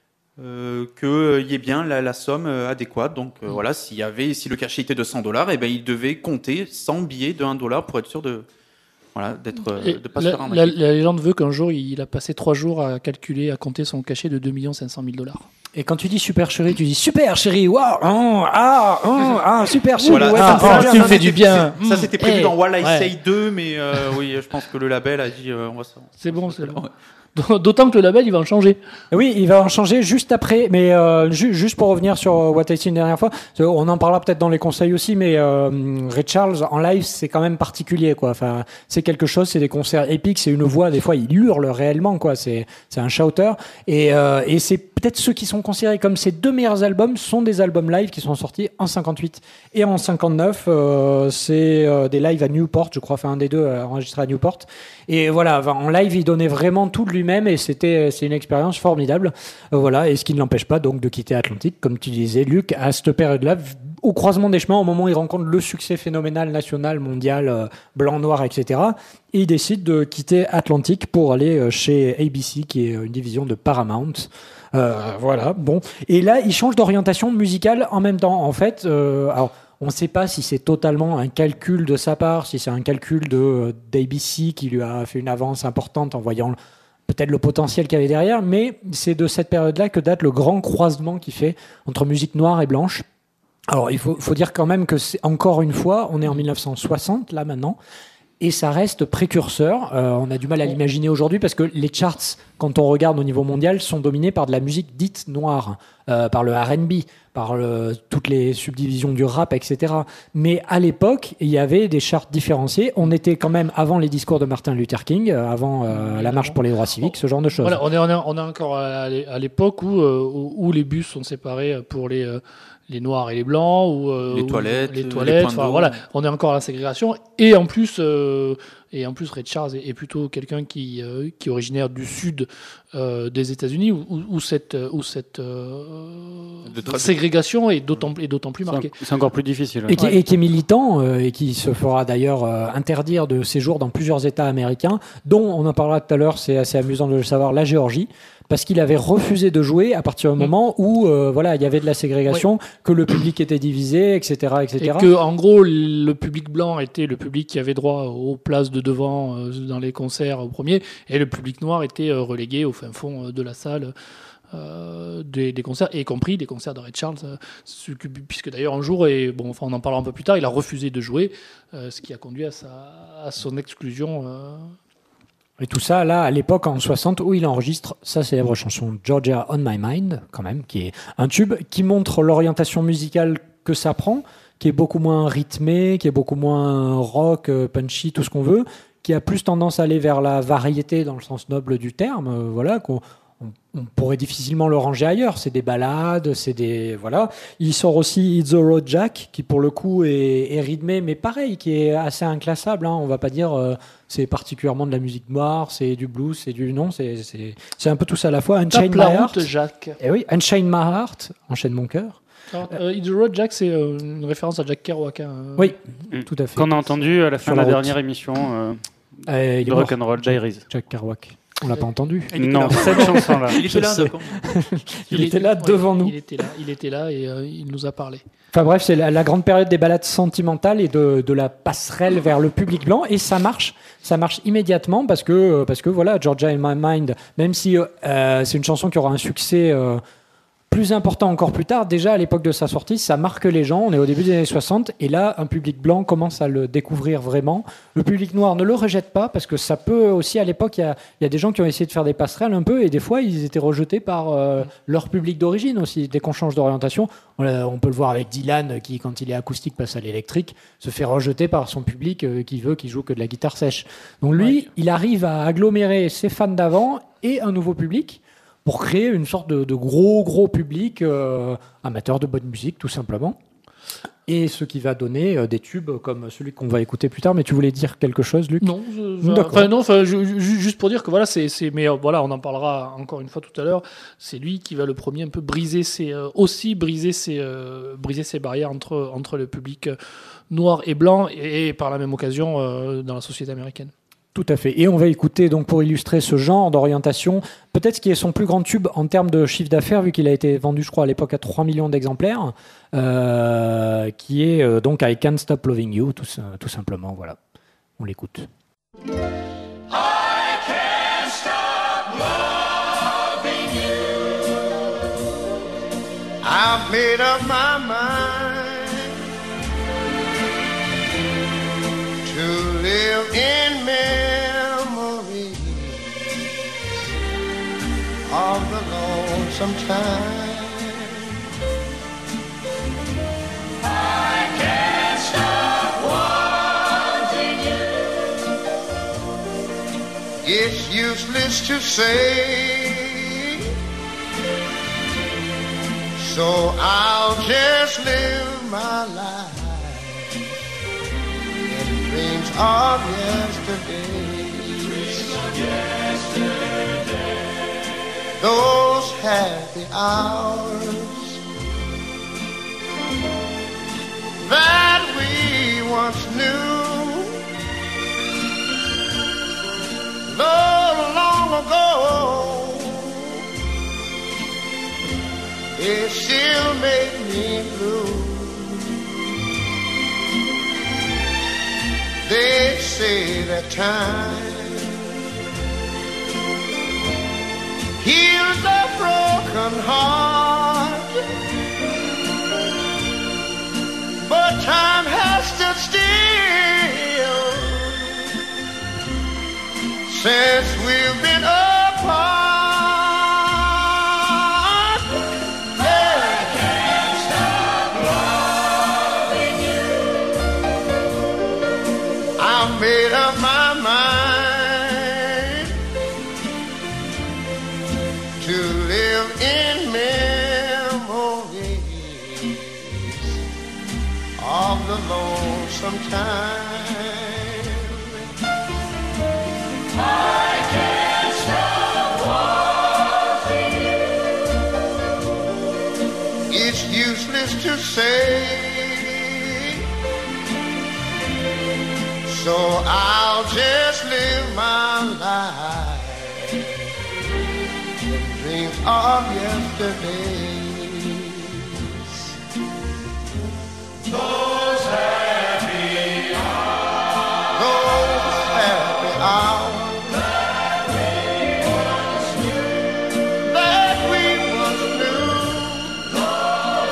euh, qu'il y ait bien la, la somme euh, adéquate. Donc euh, mmh. voilà, s'il y avait, si le cachet était de cent dollars, eh ben, il devait compter cent billets de un dollar pour être sûr de voilà, d'être, euh, de pas
la,
se faire arnaquer.
La, la légende veut qu'un jour, il a passé trois jours à calculer, à compter son cachet de deux millions cinq cent mille dollars.
Et quand tu dis super chérie, tu dis super chérie, waouh, oh, ah, oh, ah, super chérie.
Voilà,
ouais,
ça,
ça,
ah,
ça,
tu me
ça,
fais du bien.
Ça, c'était prévu
hey,
dans While I
ouais.
Say deux, mais euh, oui, je pense que le label a dit euh, on va ça.
C'est bon, c'est bon. D'autant que le label, il va en changer.
Oui, il va en changer juste après. Mais euh, ju- juste pour revenir sur What I See une dernière fois, on en parlera peut-être dans les conseils aussi, mais euh, Ray Charles en live, c'est quand même particulier, quoi. Enfin, c'est quelque chose, c'est des concerts épiques, c'est une voix. Des fois, il hurle réellement, quoi. C'est c'est un shouter. Et euh, et c'est peut-être ceux qui sont considérés comme ses deux meilleurs albums sont des albums live qui sont sortis en cinquante-huit et en cinquante-neuf. Euh, c'est euh, des lives à Newport, je crois, enfin un des deux euh, enregistré à Newport. Et voilà, en live, il donnait vraiment tout de lui-même et c'était, c'est une expérience formidable. Euh, voilà, et ce qui ne l'empêche pas donc de quitter Atlantic, comme tu disais, Luc, à cette période-là, au croisement des chemins, au moment où il rencontre le succès phénoménal national, mondial, euh, blanc, noir, et cetera. Et il décide de quitter Atlantic pour aller euh, chez A B C, qui est une division de Paramount. Euh, voilà, bon. Et là, il change d'orientation musicale en même temps. En fait, euh, alors, on ne sait pas si c'est totalement un calcul de sa part, si c'est un calcul de d'A B C qui lui a fait une avance importante en voyant peut-être le potentiel qu'il y avait derrière, mais c'est de cette période-là que date le grand croisement qu'il fait entre musique noire et blanche. Alors, il faut, faut dire quand même que c'est encore une fois, on est en dix-neuf cent soixante là maintenant, et ça reste précurseur. Euh, on a du mal à l'imaginer aujourd'hui parce que les charts, quand on regarde au niveau mondial, sont dominés par de la musique dite noire, euh, par le R and B, par le, toutes les subdivisions du rap, et cetera. Mais à l'époque, il y avait des charts différenciés. On était quand même avant les discours de Martin Luther King, avant euh, la marche pour les droits civiques, ce genre de choses.
Voilà, on est, on est, on est encore à l'époque où, euh, où les bus sont séparés pour les... Euh, les noirs et les blancs, ou euh,
les toilettes,
ou les toilettes. Enfin, voilà, on est encore à la ségrégation. Et en plus, euh, et en plus, Ray Charles est, est plutôt quelqu'un qui, euh, qui est originaire du sud euh, des États-Unis, où, où cette, où cette euh, tra- ségrégation est d'autant, est d'autant plus marquée.
C'est encore plus difficile. Ouais.
Et, qui, et qui est militant euh, et qui se fera d'ailleurs euh, interdire de séjour dans plusieurs États américains, dont on en parlera tout à l'heure. C'est assez amusant de le savoir. La Géorgie. Parce qu'il avait refusé de jouer à partir du moment où euh, voilà, il y avait de la ségrégation, oui. que le public était divisé, et cetera, et cetera.
Et que, en gros, le public blanc était le public qui avait droit aux places de devant euh, dans les concerts au premier, et le public noir était euh, relégué au fin fond de la salle euh, des, des concerts, y compris des concerts de Ray Charles, euh, puisque d'ailleurs un jour, et bon, enfin on en parlera un peu plus tard, il a refusé de jouer, euh, ce qui a conduit à, sa, à son exclusion. Euh,
Et tout ça, là, à l'époque, en soixante, où il enregistre sa célèbre chanson Georgia on My Mind, quand même, qui est un tube qui montre l'orientation musicale que ça prend, qui est beaucoup moins rythmée, qui est beaucoup moins rock, punchy, tout ce qu'on veut, qui a plus tendance à aller vers la variété dans le sens noble du terme, euh, voilà, qu'on on pourrait difficilement le ranger ailleurs. C'est des ballades, c'est des... Voilà. Il sort aussi It's the Road Jack, qui pour le coup est, est rythmé, mais pareil, qui est assez inclassable. Hein. On va pas dire euh, c'est particulièrement de la musique noire, c'est du blues, c'est du... Non, c'est, c'est, c'est un peu tout ça à la fois. Unchain My Heart.
Jacques.
Eh oui, Unchain My Heart, Enchaîne mon cœur.
Alors, euh, It's the Road Jack, c'est euh, une référence à Jack Kerouac. Hein.
Oui, mmh. tout à fait.
Qu'on a entendu à la fin
Sur
de la,
la
dernière émission euh,
euh,
de Rock'n'Roll Diaries.
Jack Kerouac. On l'a pas entendu.
Non, cette chanson-là.
Il était là, d'accord.
Il, il était là
ouais,
devant nous.
Il était là, il était là et euh, il nous a parlé.
Enfin bref, c'est la, la grande période des ballades sentimentales et de, de la passerelle vers le public blanc, et ça marche, ça marche immédiatement parce que parce que voilà, Georgia in My Mind, même si euh, c'est une chanson qui aura un succès euh, Plus important encore plus tard, déjà à l'époque de sa sortie, ça marque les gens. On est au début des années soixante et là, un public blanc commence à le découvrir vraiment. Le public noir ne le rejette pas parce que ça peut aussi, à l'époque, il y a, il y a des gens qui ont essayé de faire des passerelles un peu et des fois, ils étaient rejetés par euh, leur public d'origine aussi. Dès qu'on change d'orientation, on, on peut le voir avec Dylan qui, quand il est acoustique, passe à l'électrique, se fait rejeter par son public euh, qui veut qu'il joue que de la guitare sèche. Donc lui, ouais. il arrive à agglomérer ses fans d'avant et un nouveau public pour créer une sorte de, de gros, gros public euh, amateur de bonne musique, tout simplement. Et ce qui va donner euh, des tubes comme celui qu'on va écouter plus tard. Mais tu voulais dire quelque chose, Luc ?
Non, je, je, enfin, non enfin, je, je, juste pour dire que voilà, c'est, c'est, mais euh, voilà, on en parlera encore une fois tout à l'heure. C'est lui qui va le premier un peu briser ses, euh, aussi briser ses, euh, briser ses barrières entre, entre le public noir et blanc et, et par la même occasion euh, dans la société américaine.
Tout à fait. Et on va écouter, donc, pour illustrer ce genre d'orientation, peut-être ce qui est son plus grand tube en termes de chiffre d'affaires, vu qu'il a été vendu, je crois, à l'époque à trois millions d'exemplaires, euh, qui est euh, donc I Can't Stop Loving You, tout, tout simplement. Voilà. On l'écoute. I can't stop loving you. I've made up my mind to live in memories of the lonesome time. I can't stop wanting you. It's useless to say, so I'll just live my life in dreams of yesterday. Dreams of yesterday. Those happy hours that we once knew, long, long ago, it still made me blue. They say that time heals a broken heart, but time has stood still since we've been apart. Yeah. I can't stop loving you. I made up my mind to live in memories of the lonesome time. I can't stop wanting you. It's useless to say, so I'll just live my life in dreams of yesterdays. Those happy hours, those happy hours that we once knew, that we once knew, long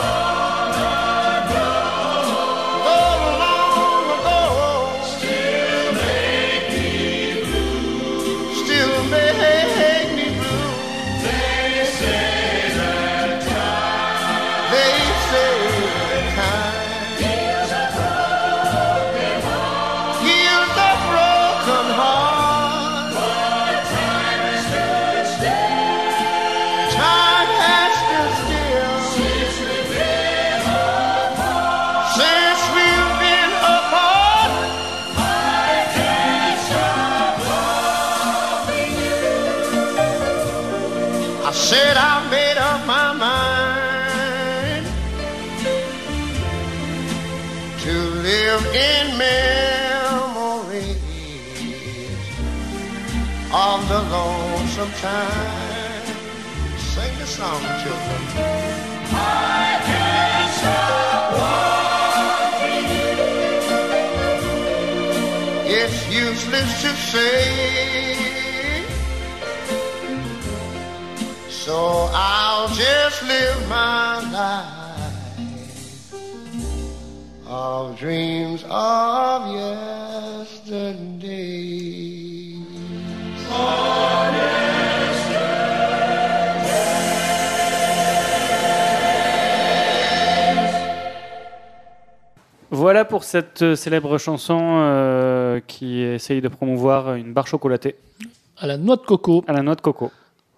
ago, long ago, still make me blue, still make me blue. They say that time, they say that time heals a broken heart, heals a broken heart. But time has stood still, time has stood still since we've been apart, since we've been apart. I can't stop loving you. I said I made up my mind to live in memories of the lonesome time. Sing the song, children. I can't stop wanting you. It's useless to say, so
So I'll just live my life of dreams of yesterday. Of
Voilà pour cette euh, célèbre chanson euh, qui essaye de promouvoir une barre chocolatée
À la noix de coco.
à la noix de coco.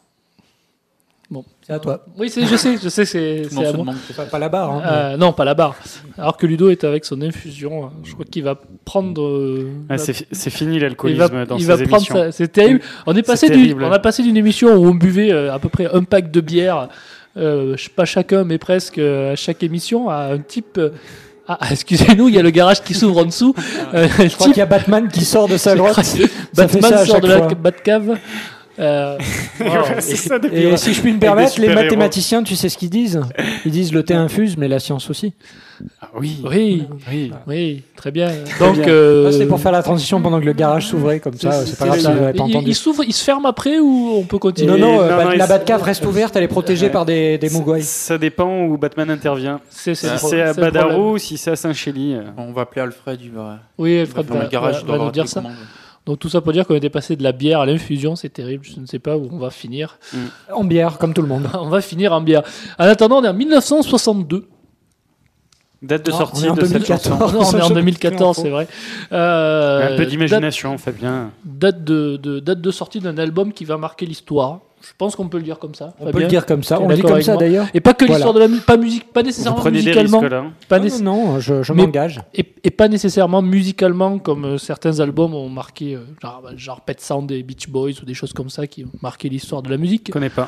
Bon.
C'est à toi.
Oui, c'est, je sais, je sais, c'est,
Non
c'est à
seulement
moi.
que-
Pas, pas la barre. Hein,
Euh, non, pas la barre. Alors que Ludo est avec son infusion. Je crois qu'il va prendre. euh,
Ah,
la-
c'est, fi- c'est fini
il
l'alcoolisme
va,
dans
il
ces
va prendre
émissions.
sa- C'est terrible. On est passé
C'est
du,
terrible.
on a passé d'une émission où on buvait euh, à peu près un pack de bière, euh, je- pas chacun, mais presque euh, à chaque émission, à un type. euh, Ah, excusez-nous, il y a le garage qui s'ouvre en dessous. Euh, le
Je crois
type-
qu'il y a Batman qui sort de sa
je
grotte.
crois que
Ça fait
Batman
ça à
sort
chaque
de la
fois.
Batcave. Euh, oh,
C'est ça depuis
Et
longtemps.
si je puis me
Avec des
permettre, les
super-héros.
mathématiciens, tu sais ce qu'ils disent? Ils disent le thé infuse, mais la science aussi.
Ah, oui,
oui,
oui.
oui, très bien. Donc,
bien.
euh,
Ah, c'était pour faire la transition pendant que le garage s'ouvrait, comme ça,
c'est-
c'est
c'est
pas grave si
ça.
vous n'avez pas
il,
entendu.
il s'ouvre, il se ferme après ou on peut continuer
Non, non, euh,
non,
Bat-
non,
la
il-
Batcave reste ouverte, elle est protégée
Ouais.
par des, des mogwais.
Ça dépend où Batman intervient.
C'est, c'est
Si
le pro-
c'est à
c'est le problème.
Badarou ou si c'est à Saint-Chély. euh.
On va appeler Alfred, il va,
Oui,
il va
Alfred
fermer
va,
le garage,
va-
il
va
doit avoir
nous dire
des
ça.
commandes.
Donc tout ça pour dire qu'on était passé de la bière à l'infusion, c'est terrible, je ne sais pas où on va finir.
En bière, comme tout le monde.
On va finir en bière. En attendant, on est en mille neuf cent soixante-deux.
Date de
Non,
sortie
on est en
de cette
deux mille quatorze.
chanson.
Non, on est en deux mille quatorze, c'est vrai. Euh,
Un peu d'imagination, Fabien.
Date, date de, de- date de sortie d'un album qui va marquer l'histoire. Je pense qu'on peut le dire comme ça.
On
Fabien.
peut le dire comme ça.
T'es
On le dit
d'accord
comme
avec
ça
moi
d'ailleurs.
Et pas que
Voilà.
l'histoire de la musique, pas musique, pas
Vous
nécessairement
prenez des
musicalement.
risques là.
Pas
Non,
nécess-
non, non, je, je
Mais-
m'engage.
et, et pas nécessairement musicalement comme euh, certains albums ont marqué, euh, genre, bah, genre Pet Sound des Beach Boys ou des choses comme ça qui ont marqué l'histoire de la musique.
Je connais pas.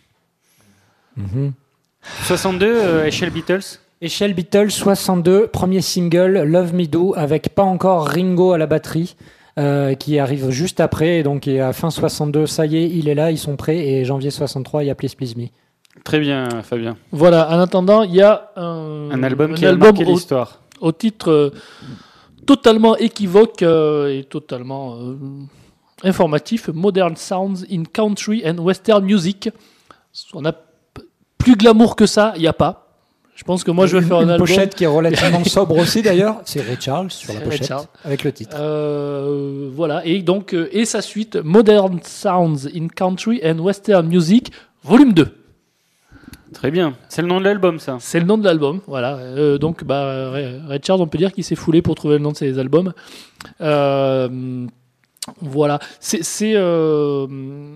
Mhm.
soixante-deux, euh, échelle Beatles.
Échelle Beatles soixante-deux, premier single Love Me Do avec pas encore Ringo à la batterie euh, qui arrive juste après, et donc et à fin soixante-deux, ça y est, il est là, ils sont prêts, et janvier soixante-trois, il y a Please Please Me.
Très bien, Fabien.
Voilà, en attendant, il y a un,
Un album
un
qui a
album
marqué
au,
l'histoire.
au titre euh, totalement équivoque euh, et totalement euh, informatif, Modern Sounds in Country and Western Music. On a p- plus glamour que ça, il n'y a pas. Je pense que moi je vais
Une-
faire un
une
album.
pochette qui est relativement sobre aussi d'ailleurs. C'est Ray Charles sur la
C'est Ray
pochette
Charles.
avec le titre.
Euh, voilà, et donc, euh, et sa suite, Modern Sounds in Country and Western Music, volume deux.
Très bien. C'est le nom de l'album, ça.
C'est le nom de l'album, voilà. Euh, donc, bah, Ray Ray Charles, on peut dire qu'il s'est foulé pour trouver le nom de ses albums. Euh, voilà, c'est c'est euh,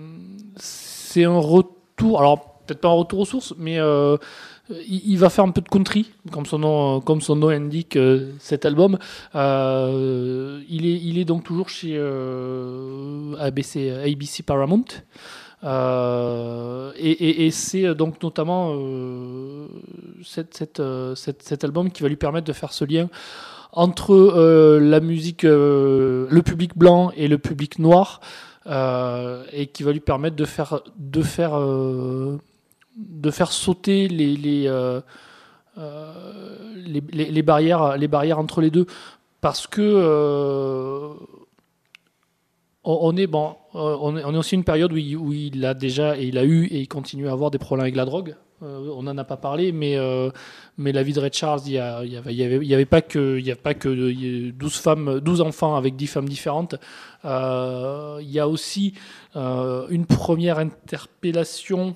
c'est un retour. Alors, peut-être pas un retour aux sources, mais euh, il, il va faire un peu de country, comme son nom, comme son nom indique. euh, cet album, Euh, il est il est donc toujours chez euh, A B C A B C Paramount. Euh, et, et- et c'est donc notamment euh, cette- cette, euh, cette- cet album qui va lui permettre de faire ce lien entre euh, la musique, euh, le public blanc et le public noir, euh, et qui va lui permettre de faire, de faire, euh, de faire sauter les, les, euh, euh, les, les- les barrières, les barrières entre les deux. Parce que euh, on, on est bon, euh, on est, on est aussi une période où il, où il a déjà et il a eu et il continue à avoir des problèmes avec la drogue. Euh, on n'en a pas parlé, mais euh, mais la vie de Ray Charles, il y a, il y avait, il y avait, il y avait pas que, il y a pas que il y a douze femmes, douze enfants avec dix femmes différentes. Euh, il y a aussi euh, une première interpellation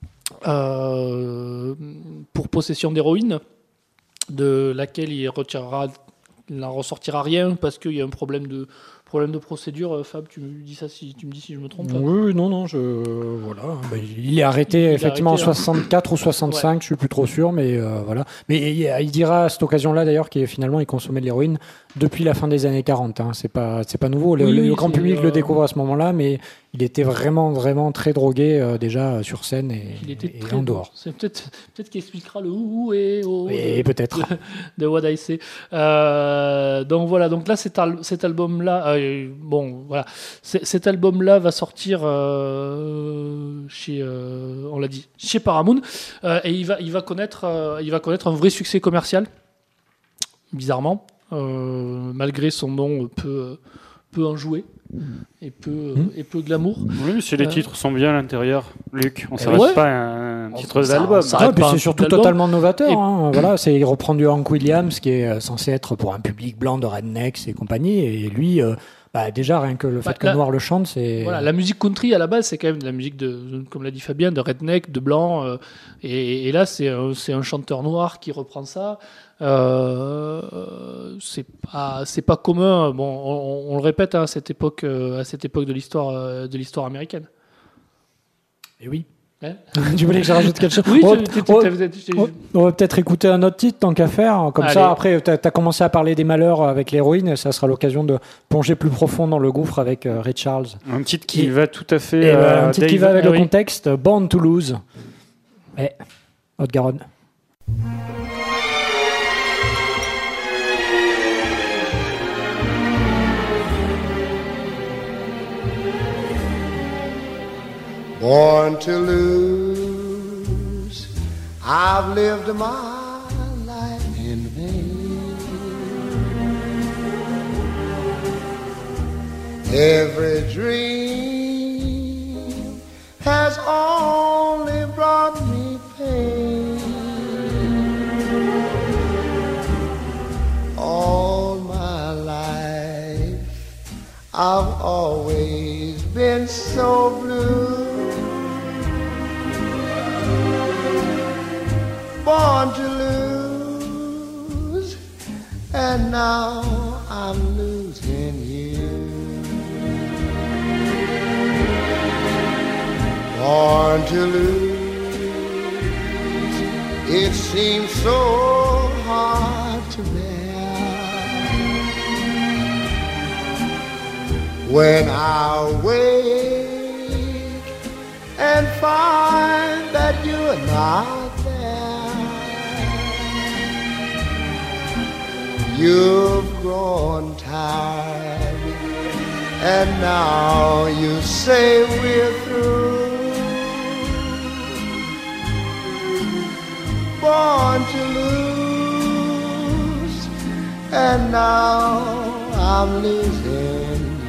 euh, pour possession d'héroïne, de laquelle il retirera, il n'en ressortira rien parce qu'il y a un problème de problème de procédure. Euh, Fab, tu me dis ça si tu me dis si je me trompe.
Oui, oui, non, non, je voilà. Ben, il est arrêté
Il est
effectivement
arrêté,
en
hein.
soixante-quatre ou soixante-cinq, je suis plus trop sûr, mais euh, voilà. Mais il, il dira à cette occasion-là d'ailleurs qu'il finalement il consommait de l'héroïne depuis la fin des années quarante. Hein. C'est pas c'est pas nouveau. Le,
Oui,
le
oui,
grand
c'est,
public
euh,
le découvre à ce moment-là, mais il était vraiment vraiment très drogué euh, déjà euh, sur scène et,
Il était
et
très
en dehors.
C'est peut-être peut-être qu'il expliquera le ouh et oh
Et peut-être.
de What I Say. Euh, donc voilà, donc là cet, al- cet album là, bon voilà, C- cet album là va sortir euh, chez, euh, on l'a dit, chez Paramount, euh, et il va il va connaître euh, il va connaître un vrai succès commercial, bizarrement, euh, malgré son nom peu peu enjoué et peu, mmh. et peu glamour.
Oui, si les euh... titres sont bien à l'intérieur, Luc, on ne s'arrête
ouais.
pas à un titre
ça,
d'album.
Ah, puis c'est surtout totalement novateur.
Et...
Hein. Voilà, c'est, il reprend du Hank Williams qui est censé être pour un public blanc de rednecks et compagnie, et lui, euh, bah, déjà rien que le fait bah, que la... Noir le chante, c'est...
Voilà, la musique country à la base, c'est quand même de la musique, de, comme l'a dit Fabien, de redneck, de blanc, euh, et, et là c'est, euh, c'est un chanteur noir qui reprend ça. Euh, c'est pas c'est pas commun. Bon, on, on le répète hein, à cette époque euh, à cette époque de l'histoire euh, de l'histoire américaine.
Et oui.
Hein
tu voulais que je rajoute quelque chose?
Oui.
On,
tu, tu,
on,
tu, tu, tu,
on, on va peut-être écouter un autre titre tant qu'à faire. Comme Allez. Ça, après, tu as commencé à parler des malheurs avec l'héroïne. Ça sera l'occasion de plonger plus profond dans le gouffre avec euh, Ray Charles.
Un titre qui et, va tout à fait.
Et,
euh,
un titre
Dave,
qui va avec
oui.
le contexte. Born to Lose. Et Haute-Garonne.
Born to lose, I've lived my life in vain. Every dream has only brought me pain. All my life I've always been so blue. Born to lose, and now I'm losing you. Born to lose, it seems so hard to bear. When I wake and find that you're not you've grown tired, and now you say we're through. Born to lose, and now I'm losing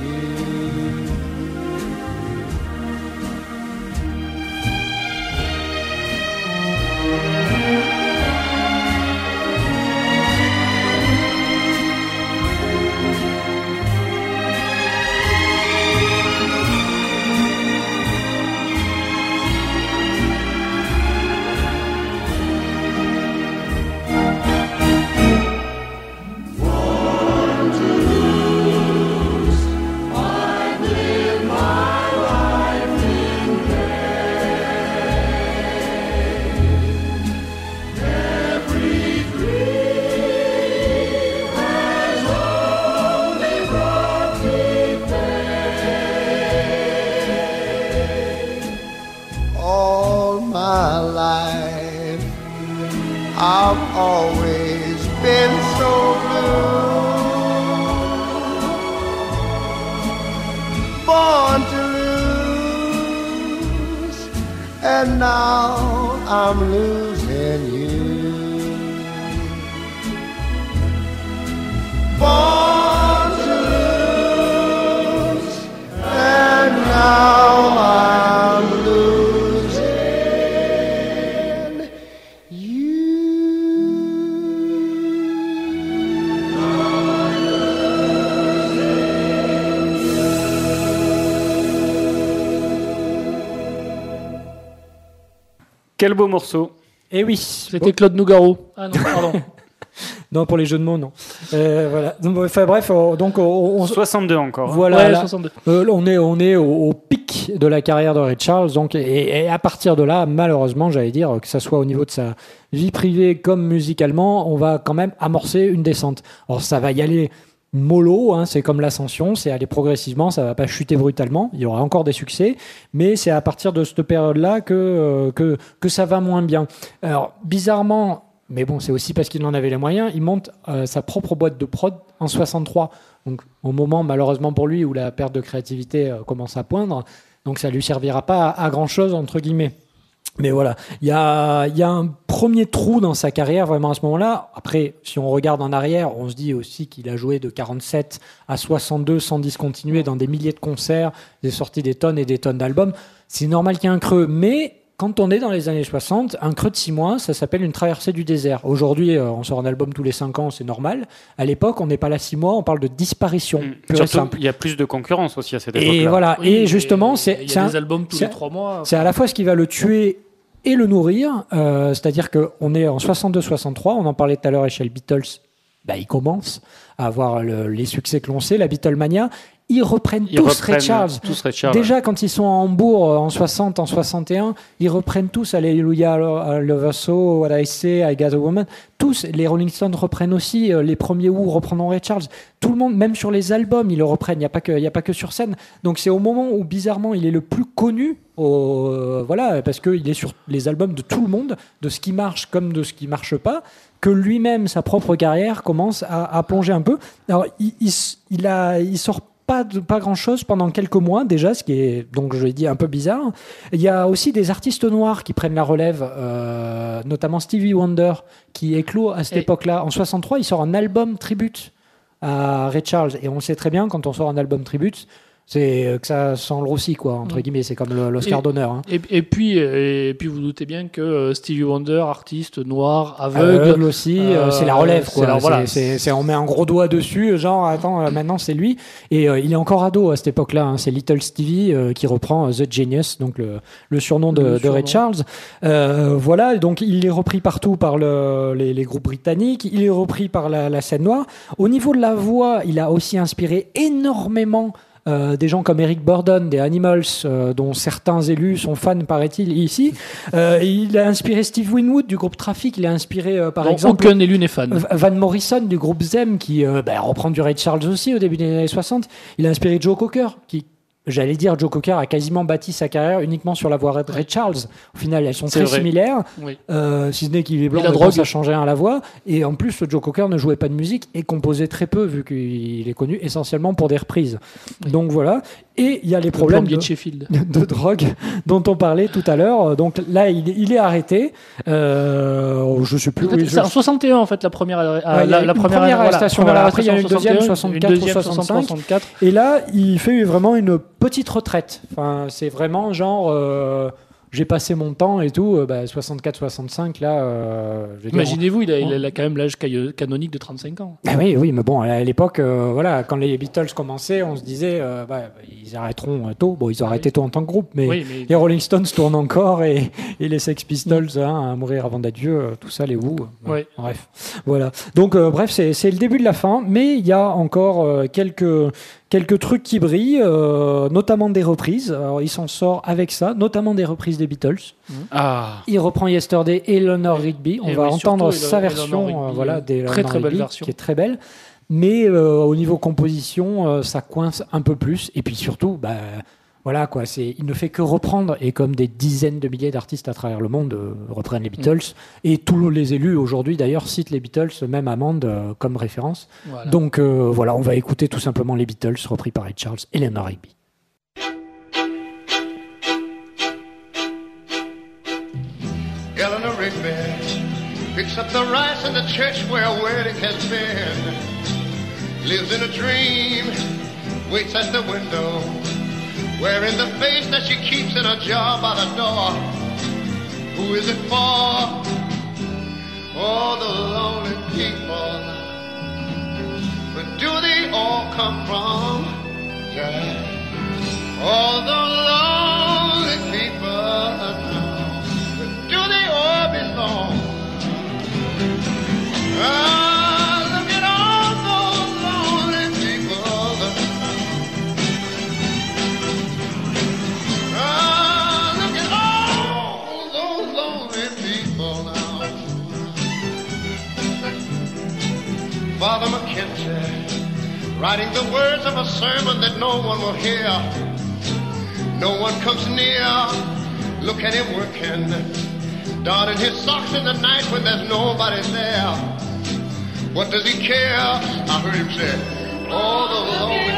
I've always been so blue. Born to lose, and now I'm losing you. Born to lose, and now I'm losing.
Quel beau morceau.
Eh oui.
C'était Claude Nougaro. Ah non, pardon.
Non, pour les jeux de mots, non. Euh, voilà. Donc, enfin, bref, euh, donc on, on,
soixante-deux encore.
Voilà.
Ouais,
là,
soixante-deux.
Euh, on est, on est au, au pic de la carrière de Ray Charles, donc, et, et à partir de là, malheureusement, j'allais dire que ça soit au niveau de sa vie privée comme musicalement, on va quand même amorcer une descente. Alors, ça va y aller mollo, hein, c'est comme l'ascension, c'est aller progressivement, ça va pas chuter brutalement, il y aura encore des succès, mais c'est à partir de cette période-là que, euh, que, que ça va moins bien. Alors, bizarrement, mais bon, c'est aussi parce qu'il en avait les moyens, il monte euh, sa propre boîte de prod en soixante-trois, donc au moment, malheureusement pour lui, où la perte de créativité euh, commence à poindre, donc ça lui servira pas à, à grand-chose, entre guillemets. Mais voilà, il y a, il y a un premier trou dans sa carrière vraiment à ce moment-là. Après, si on regarde en arrière, on se dit aussi qu'il a joué de quarante-sept à soixante-deux sans discontinuer dans des milliers de concerts, des sorties des tonnes et des tonnes d'albums. C'est normal qu'il y ait un creux, mais quand on est dans les années soixante, un creux de six mois, ça s'appelle une traversée du désert. Aujourd'hui, euh, on sort un album tous les cinq ans, c'est normal. À l'époque, on n'est pas là six mois, on parle de disparition.
Mmh.
Pure et simple.
Il y a plus de concurrence aussi à cette époque-là.
Et voilà,
Oui,
et justement, c'est,
il y
c'est
a
un-
des albums tous
c'est-
les trois mois.
c'est à la fois ce qui va le tuer et le nourrir. Euh, c'est-à-dire qu'on est en soixante-deux soixante-trois, on en parlait tout à l'heure, et chez les Beatles, bah, ils commencent à avoir le- les succès que l'on sait, la Beatlemania. Ils reprennent
Ils
tous
reprennent
Ray Charles.
tous Ray Charles.
Déjà, quand ils sont à Hambourg euh, en soixante, en soixante et un, ils reprennent tous Alléluia, I Love Her So, What I Say, I Got a Woman. Tous, les Rolling Stones reprennent aussi, euh, les premiers Who reprendront Ray Charles. Tout le monde, même sur les albums, ils le reprennent. Il n'y a pas que, il y a pas que sur scène. Donc c'est au moment où, bizarrement, il est le plus connu, au, euh, voilà, parce qu'il est sur les albums de tout le monde, de ce qui marche comme de ce qui marche pas, que lui-même, sa propre carrière, commence à, à plonger un peu. Alors, il, il, il a, il sort pas, de, pas grand-chose pendant quelques mois déjà, ce qui est, donc je l'ai dit, un peu bizarre. Il y a aussi des artistes noirs qui prennent la relève, euh, notamment Stevie Wonder, qui éclot à cette
Et-
époque-là. En soixante-trois, il sort un album tribute à Ray Charles. Et on le sait très bien, quand on sort un album tribute, c'est que ça sent le roussi, quoi, entre
Mm.
guillemets. C'est comme le- l'Oscar
Et-
d'honneur. Hein.
Et, et puis, et puis, vous doutez bien que euh, Stevie Wonder, artiste noir, aveugle,
Aveugle aussi, euh,
euh,
c'est la relève,
c'est
quoi.
la-
C'est-
voilà.
c'est- c'est- on met un gros doigt dessus, genre, attends, euh, maintenant c'est lui. Et euh, il est encore ado à cette époque-là. Hein. C'est Little Stevie euh, qui reprend euh, The Genius, donc le, le surnom de,
Le
de Ray
surnom.
Charles. Euh, voilà, donc il est repris partout par le, les, les groupes britanniques, il est repris par la, la scène noire. Au niveau de la voix, il a aussi inspiré énormément euh, des gens comme Eric Burdon, des Animals, euh, dont certains élus sont fans, paraît-il, ici. Euh, il a inspiré Steve Winwood du groupe Traffic, il a inspiré, euh, par
dont
exemple,
aucun élu n'est fan.
V- Van Morrison du groupe Zem, qui euh, bah, reprend du Ray Charles aussi au début des années soixante. Il a inspiré Joe Cocker, qui, j'allais dire, Joe Cocker a quasiment bâti sa carrière uniquement sur la voix de Ray Charles. Au final, elles sont
C'est
très
vrai.
similaires,
Oui.
euh, si ce n'est qu'il est blanc,
Et la
mais bon,
drogue.
ça change rien à la voix. Et en plus, Joe Cocker ne jouait pas de musique et composait très peu, vu qu'il est connu essentiellement pour des reprises. Donc voilà. Et il y a les
Le
problèmes
plombier
de,
de Sheffield.
de drogue dont on parlait tout à l'heure. Donc là, il, est- il est arrêté. Euh, je sais plus.
En fait,
oui,
c'est
je-
en soixante et un en fait la première, euh,
Ouais, il y a
la,
eu
la
une
première,
première
voilà,
arrestation,
première
voilà. Après, il y a eu une
arrestation
deuxième,
en
soixante-quatre
une deuxième,
ou soixante-cinq.
soixante-quatre.
Et là, il fait vraiment une petite retraite. Enfin, c'est vraiment genre, euh, j'ai passé mon temps et tout. Euh, bah, soixante-quatre soixante-cinq, là. Euh, je veux dire,
Imaginez-vous, il a, il a quand même l'âge ca- canonique de trente-cinq ans.
Ah oui, oui, mais bon, à l'époque, euh, voilà, quand les Beatles commençaient, on se disait, euh, bah, ils arrêteront euh, tôt. Bon, ils ont
Ah
arrêté
oui.
tôt en tant que groupe, mais
Oui, mais
les Rolling Stones tournent encore et, et les Sex Pistols, hein, à mourir avant d'adieu, euh, tout ça, les Who. euh,
Ouais.
Bref, voilà. Donc, euh, bref, c'est c'est le début de la fin, mais il y a encore euh, quelques quelques trucs qui brillent, euh, notamment des reprises. Alors, il s'en sort avec ça, notamment des reprises des Beatles.
Ah,
Il reprend Yesterday et Eleanor Rigby. On
Et
va
oui,
entendre
surtout
sa
Eleanor
version,
Rigby,
euh, voilà,
euh,
d'Eleanor
très, très belle
Rigby,
version.
qui est très belle. Mais euh, au niveau composition, euh, ça coince un peu plus. Et puis surtout, bah, voilà quoi, c'est, il ne fait que reprendre. Et comme des dizaines de milliers d'artistes à travers le monde euh, reprennent les Beatles, et tous les élus aujourd'hui d'ailleurs citent les Beatles, même Hammond, euh, comme référence.
voilà.
Donc euh, voilà, on va écouter tout simplement les Beatles repris par Ray Charles et Eleanor Rigby.
Eleanor Rigby picks up the rice in the church where a wedding has been. Lives in a dream, waits at the window, wearing the face that she keeps in a jar by the door. Who is it for? Oh, the lonely people. But do they all come from? Yeah. All the lonely people. Do they all belong? Ah, look at all those lonely people. Ah, look at all those lonely people now. Father McKenzie, writing the words of a sermon that no one will hear. No one comes near. Look at him working, darning his socks in the night when there's nobody there. What does he care? I heard him say, all the lonely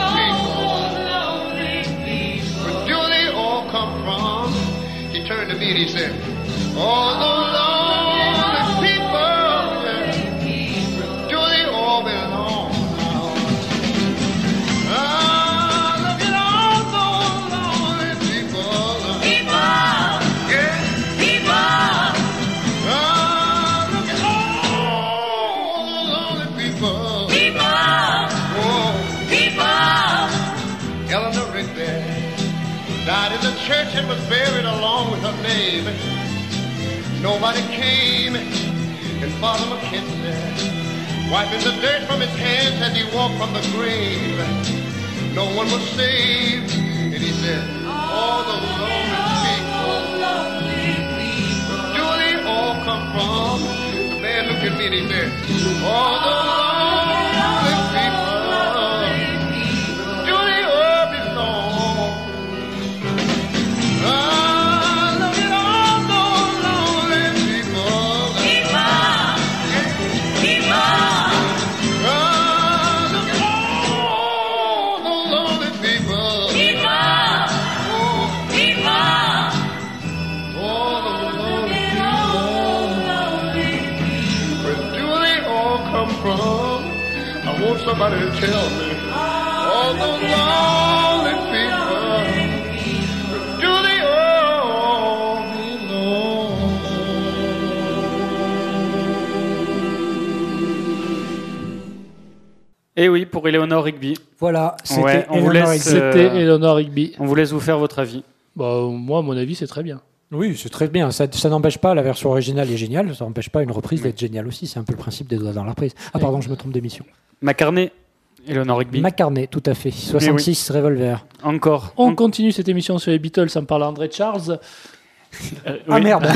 people. Where do they all come from? He turned to me and he said, All the lonely people, do they all belong? Ah, look at all those lonely people. People, yeah, people. Ah, look at all those lonely people. People, oh, people. Eleanor Rigby died in the church and was buried along with her name. Nobody came, and Father McKenzie, wiping the dirt from his hands as he walked from the grave. No one was saved, and he said, all the lonely people, do they all come from? The man looked at me and he said, all the lonely people, do they all belong? Ah, look at all those lonely people. People, people. Ah, look at all those lonely people. People, oh, people. All those lonely people. Where do they all come from? I want somebody to tell me. All those lonely people. Do they all belong?
Et oui, pour Eleanor Rigby.
Voilà, c'était
Ouais, on vous
Eleanor
laisse,
Rigby.
euh,
C'était Eleanor Rigby.
On vous laisse vous faire votre avis.
Bah, moi, à mon avis, c'est très bien.
Oui, c'est très bien. Ça, ça n'empêche pas, la version originale est géniale, ça n'empêche pas une reprise d'être géniale aussi. C'est un peu le principe des doigts dans la reprise. Ah, pardon, je me trompe d'émission.
McCartney, Eleanor Rigby.
McCartney, tout à fait. soixante-six, Revolver.
Encore.
On continue cette émission sur les Beatles en parlant d'André Charles.
Euh,
Ah
oui.
merde.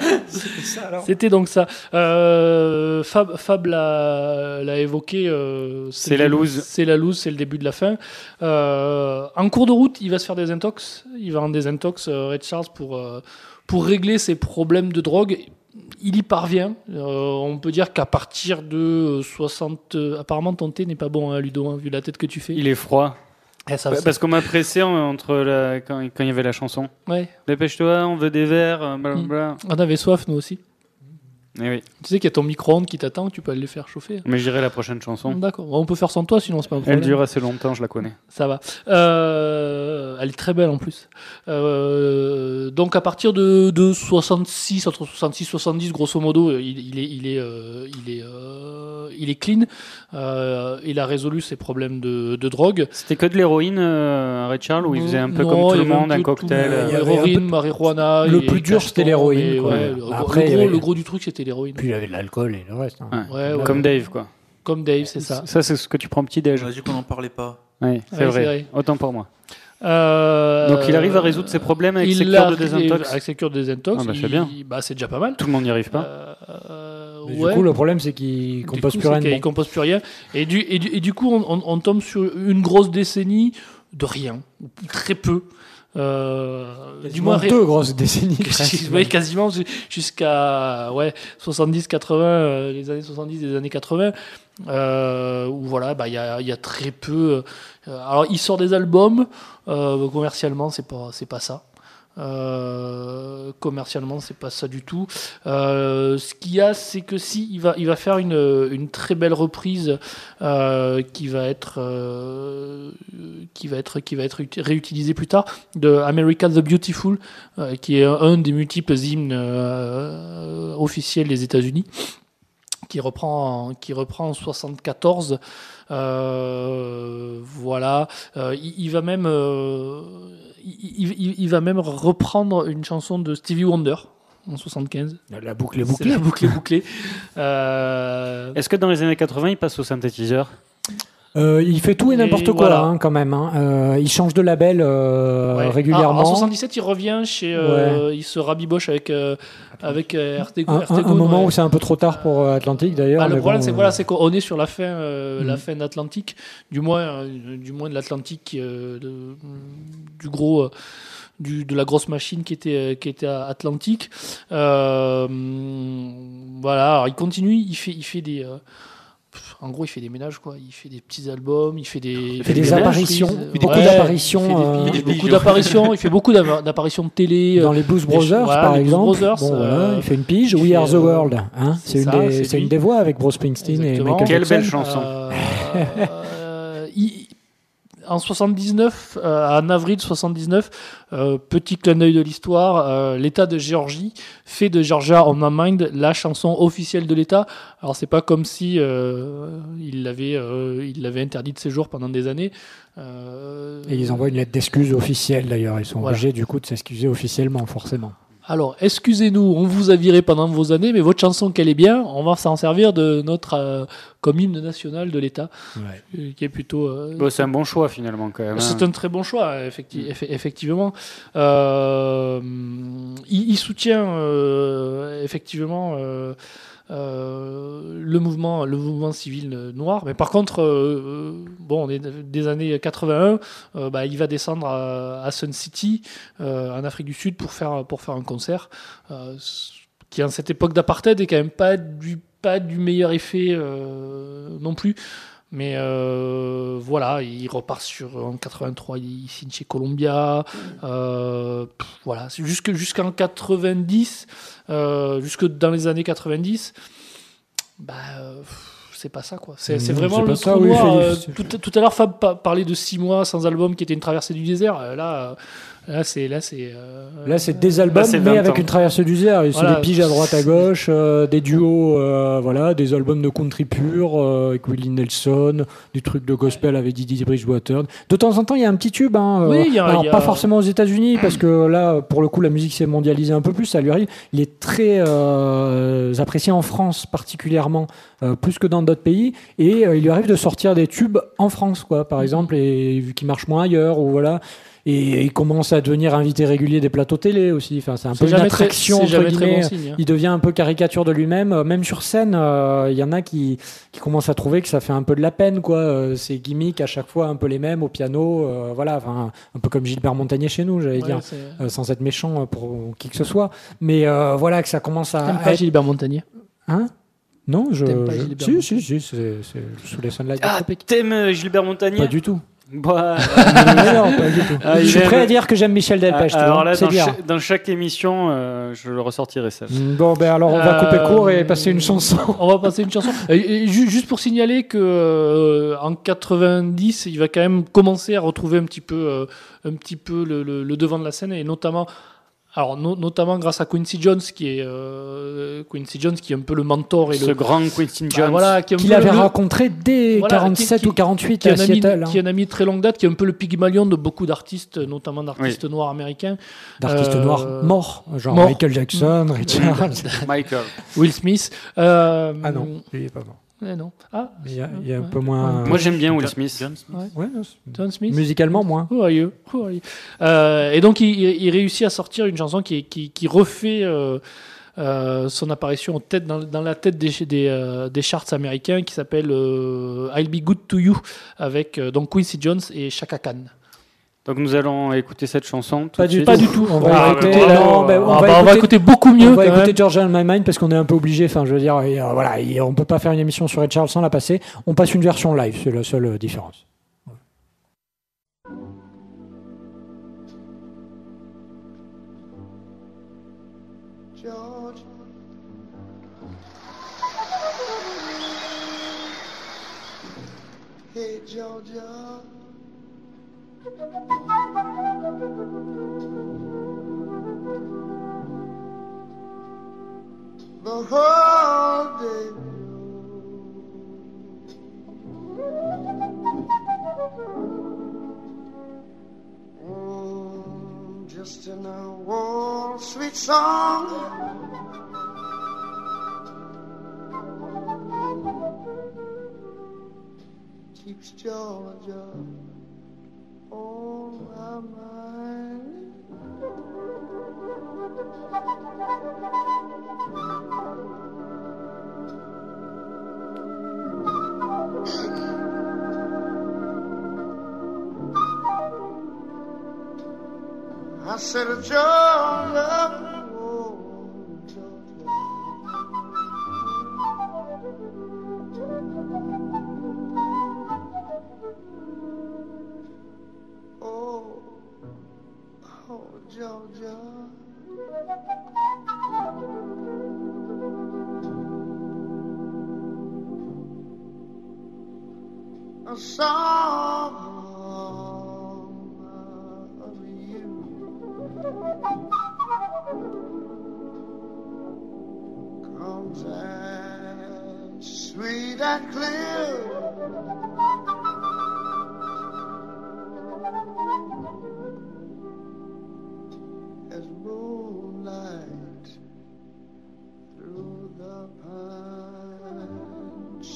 C'était donc ça. Euh, Fab, Fab l'a, l'a évoqué. euh,
C'est
le
la
début-
loose.
C'est la loose, c'est le début de la fin. Euh, en cours de route, il va se faire des intox. Il va en des intox, euh, Ray Charles, pour, euh, pour régler ses problèmes de drogue. Il y parvient. Euh, on peut dire qu'à partir de soixante... euh, apparemment, ton thé n'est pas bon, hein, Ludo, hein, vu la tête que tu fais.
Il est froid.
Eh, ça,
Bah,
ça-
Parce qu'on m'a pressé en- entre la- quand, quand il y avait la chanson.
Ouais.
Dépêche-toi, on veut des verres, euh, blablabla.
On avait soif, nous aussi.
Eh oui,
Tu sais qu'il y a ton micro-ondes qui t'attend, tu peux aller les faire chauffer.
mais j'irai la prochaine chanson.
D'accord. On peut faire sans toi, sinon c'est pas un problème.
Elle dure assez longtemps, je la connais.
Ça va. Euh, elle est très belle en plus. Euh, donc à partir de, de soixante-six, entre soixante-six et soixante-dix, grosso modo, il, il est, il est, euh, il est, euh, il est clean. Euh, il a résolu ses problèmes de, de drogue.
C'était que de l'héroïne, euh, Ray Charles, où il faisait un peu
Non,
comme tout
il y
le
avait un
monde,
peu
un
de
cocktail.
tout.
euh,
Il y avait un
Héroïne,
peu-
marijuana.
Le
et
plus dur,
cacheton,
c'était l'héroïne,
mais
quoi.
ouais, le,
Après,
le
il y
gros,
avait-
le gros du truc, c'était l'héroïne.
Puis il y avait de l'alcool et le reste. hein.
Ouais.
Ouais, ouais.
Comme Dave, quoi.
Comme Dave, c'est ça.
Ça, c'est ce que tu prends petit-déj.
On a dit qu'on n'en parlait pas.
Oui, c'est
Ouais,
vrai.
c'est vrai.
Autant pour moi.
Euh,
Donc il arrive à résoudre ses problèmes avec
il
ses cures de
arrive-
désintox.
Avec ses cures de désintox,
Ah bah, c'est
il-
bien.
bah, c'est déjà pas mal.
Tout le monde n'y arrive pas.
Euh, euh,
Mais
ouais.
Du coup, le problème, c'est qu'il
Du
compose
coup,
plus
c'est
rien de
qu'il
bon.
compose plus rien. Et du, et du, et du coup, on, on- on tombe sur une grosse décennie de rien, ou très peu. Euh, du moins,
deux grosses décennies. presque.
ouais, quasiment ju- jusqu'à ouais, soixante-dix quatre-vingts, euh, les années soixante-dix et les années quatre-vingts, euh, où voilà, bah, il y, a, il y a très peu. euh, alors, il sort des albums, euh, commercialement, c'est pas, c'est pas ça. Euh, commercialement, c'est pas ça du tout. Euh, ce qu'il y a, c'est que si il va, il va faire une, une très belle reprise euh, qui va être, euh, qui va être, qui va être uti- réutilisée plus tard de America the Beautiful, euh, qui est un, un des multiples hymnes euh, officiels des États-Unis, qui reprend, en- qui reprend en soixante-quatorze. Euh, voilà, euh, il, il va même, euh, il, il- il va même reprendre une chanson de Stevie Wonder en soixante-quinze.
La boucle est
C'est
bouclée.
la boucle est bouclée. Euh,
Est-ce que dans les années quatre-vingts, il passe au synthétiseur?
Euh, il fait tout et
Et
n'importe quoi,
voilà.
hein, quand même. hein. Euh, il change de label euh,
ouais.
régulièrement.
En, en soixante-dix-sept, il revient chez, euh, il se rabiboche avec euh, avec euh, R T
un,
R T
un- un
Gone,
moment
ouais.
où c'est un peu trop tard pour euh, Atlantique, d'ailleurs.
Ah, le
mais
problème,
bon,
c'est
euh,
voilà, c'est qu'on est sur la fin, euh, la
Mhm.
fin d'Atlantique, du moins, euh, du moins de l'Atlantique, euh, de- du gros, euh, du, de la grosse machine qui était, euh, qui était à Atlantique. Euh, voilà, alors il continue, il fait, il fait des. euh, en gros, il fait des ménages, quoi. Il fait des petits albums, il fait des,
il fait des, des apparitions,
reprises,
beaucoup
ouais,
d'apparitions,
il fait, des, euh, beaucoup d'apparitions. Il fait beaucoup d'apparitions de télé.
Dans les Blues Brothers, voilà, par
les
exemple.
Brothers,
bon,
euh,
voilà, il fait une pige. We
fait,
Are the World. Hein, c'est une, des, c'est une des voix avec Bruce Springsteen
Exactement.
et Michael
Quelle
Jackson.
belle chanson.
Euh, euh, il, En soixante-dix-neuf, euh, en avril soixante-dix-neuf, euh, petit clin d'œil de l'histoire, euh, l'État de Géorgie fait de Georgia on My Mind la chanson officielle de l'État. Alors c'est pas comme si euh, il l'avait, euh, il l'avait interdit de séjour pendant des années. Euh,
et ils envoient une lettre d'excuse officielle d'ailleurs. Ils sont
voilà.
obligés du coup de s'excuser officiellement, forcément.
Alors, excusez-nous, on vous a viré pendant vos années, mais votre chanson qu'elle est bien, on va s'en servir de notre euh, comme hymne national de l'État,
ouais.
euh, qui est plutôt. Euh,
bon, c'est un bon choix finalement quand même.
C'est
hein.
un très bon choix, effecti- eff- effectivement. Euh, il, il soutient euh, effectivement. Euh, Euh, le mouvement, le mouvement civil noir. Mais par contre, euh, bon, on est des années quatre-vingt-un. Euh, bah, il va descendre à, à Sun City, euh, en Afrique du Sud, pour faire pour faire un concert, euh, qui en cette époque d'apartheid est quand même pas du pas du meilleur effet euh, non plus. Mais euh, voilà, il repart sur en quatre-vingt-trois, il signe chez Columbia. Euh, pff, voilà, c'est jusque jusqu'en quatre-vingt-dix, euh, jusque dans les années quatre-vingt-dix, bah euh, c'est pas ça quoi. C'est, c'est vraiment
c'est
le
ça,
trou
oui,
noir.
fait,
Euh,
c'est...
tout, tout à l'heure, Fab parlait de six mois sans album, qui était une traversée du désert. Euh, là. Euh, Là, c'est là, c'est euh,
là, c'est des albums,
là, c'est
mais avec
ans.
une traversée du désert. C'est
voilà.
des piges à droite, à gauche, euh, des duos, euh, voilà, des albums de country pur euh, avec Willie Nelson, du truc de gospel avec Didi Bridgewater. De temps en temps, il y a un petit tube. Hein, euh,
oui, y a,
alors
y a...
pas forcément aux États-Unis, parce que là, pour le coup, la musique s'est mondialisée un peu plus. Ça lui arrive. Il est très euh, apprécié en France, particulièrement, euh, plus que dans d'autres pays. Et euh, il lui arrive de sortir des tubes en France, quoi, par exemple, et vu qu'il marche moins ailleurs, ou voilà. Et il commence à devenir invité régulier des plateaux télé aussi. Enfin, c'est un
c'est
peu une attraction,
très,
entre guillemets.
bon signe, hein.
Il devient un peu caricature de lui-même. Même sur scène, il euh, y en a qui, qui commencent à trouver que ça fait un peu de la peine, quoi. Euh, ces gimmicks, à chaque fois, un peu les mêmes, au piano. Euh, voilà, enfin, un peu comme Gilbert Montagnier chez nous, j'allais
Ouais,
dire. Euh, sans être méchant pour qui que ce soit. Mais euh, voilà, que ça commence à...
T'aimes pas Gilbert Montagnier?
Hein? Non, je...
T'aimes pas
je...
Gilbert
Si, si, si, c'est, c'est sous les Sunlight
Ah,
Tropiques.
t'aimes Gilbert Montagnier?
Pas du tout.
Bah,
non, pas du tout.
Ah,
je suis
aime...
prêt à dire que j'aime Michel Delpech.
Ah, alors là,
c'est
dans,
bien.
cha- dans chaque émission, euh, je le ressortirai ça.
Bon, ben alors on va couper court et passer une chanson.
On va passer une chanson. Et, et, juste pour signaler que euh, en quatre-vingt-dix, il va quand même commencer à retrouver un petit peu, euh, un petit peu le, le, le devant de la scène, et notamment. Alors, no- notamment grâce à Quincy Jones, qui est euh, Quincy Jones, qui est un peu le mentor et
Ce
le
grand Quincy Jones,
bah, voilà, qui
qu'il avait le... rencontré dès voilà, quarante-sept qui, ou quarante-huit
qui,
à
qui
Seattle.
Ami,
hein.
Qui est un ami de très longue date, qui est un peu le Pygmalion de beaucoup d'artistes, notamment d'artistes oui. noirs américains.
D'artistes
euh,
noirs morts, genre
mort.
Michael Jackson, Richard,
Michael,
Will Smith. Euh,
ah non, il est pas mort.
Eh non. Ah,
il y a, il y a un ouais. peu moins.
Moi j'aime bien Will Smith.
John Smith.
Ouais.
Ouais,
John Smith.
Musicalement moins.
Who are you? Who are you? Euh, et donc il, il réussit à sortir une chanson qui, qui, qui refait euh, euh, son apparition en tête, dans, dans la tête des, des, euh, des charts américains, qui s'appelle euh, I'll Be Good to You, avec euh, donc Quincy Jones et Chaka Khan.
Donc nous allons écouter cette chanson. Tout
pas,
de
du,
suite.
pas du tout. On va,
ah,
écouter,
bah,
là, non, bah, on,
ah,
va
bah,
écouter,
on va écouter beaucoup mieux.
On va écouter
même.
Georgia on My Mind parce qu'on est un peu obligé. Enfin, je veux dire, et, euh, voilà, et on peut pas faire une émission sur Ray Charles sans la passer. On passe une version live, c'est la seule euh, différence.
George. Hey, Georgia. The whole day mm, just in a warm, sweet song. Keeps Georgia on my mind. I said, Georgia, oh, Georgia. Georgia. A song of you comes as sweet and clear as moonlight through the pines.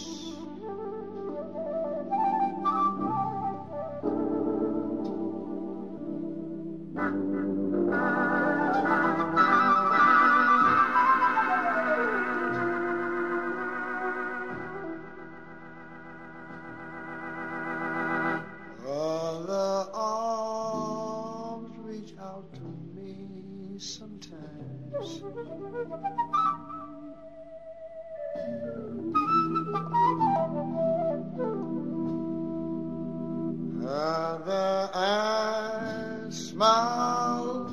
Other arms reach out to me sometimes. Other eyes smile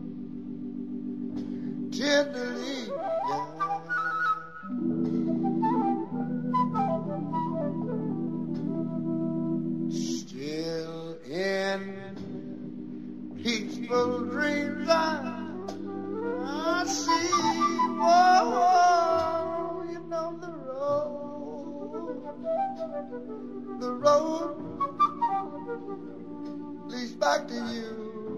tenderly. Still in peaceful dreams I, I see, whoa, whoa, you know the road, the road leads back to you.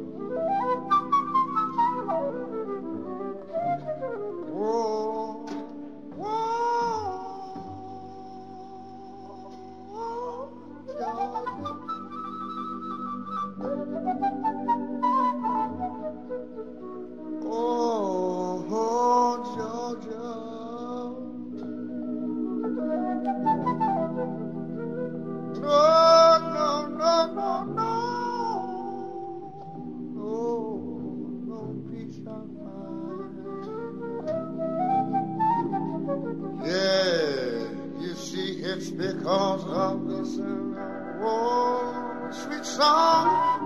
Whoa, whoa, whoa, Georgia. Oh, oh, Georgia. No, no, no, no, no. No, no peace of mind. Yeah, you see, it's because of this uh, oh, sweet song.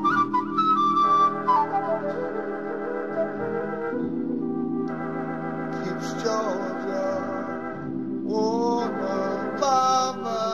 Keeps Georgia, oh, my mind.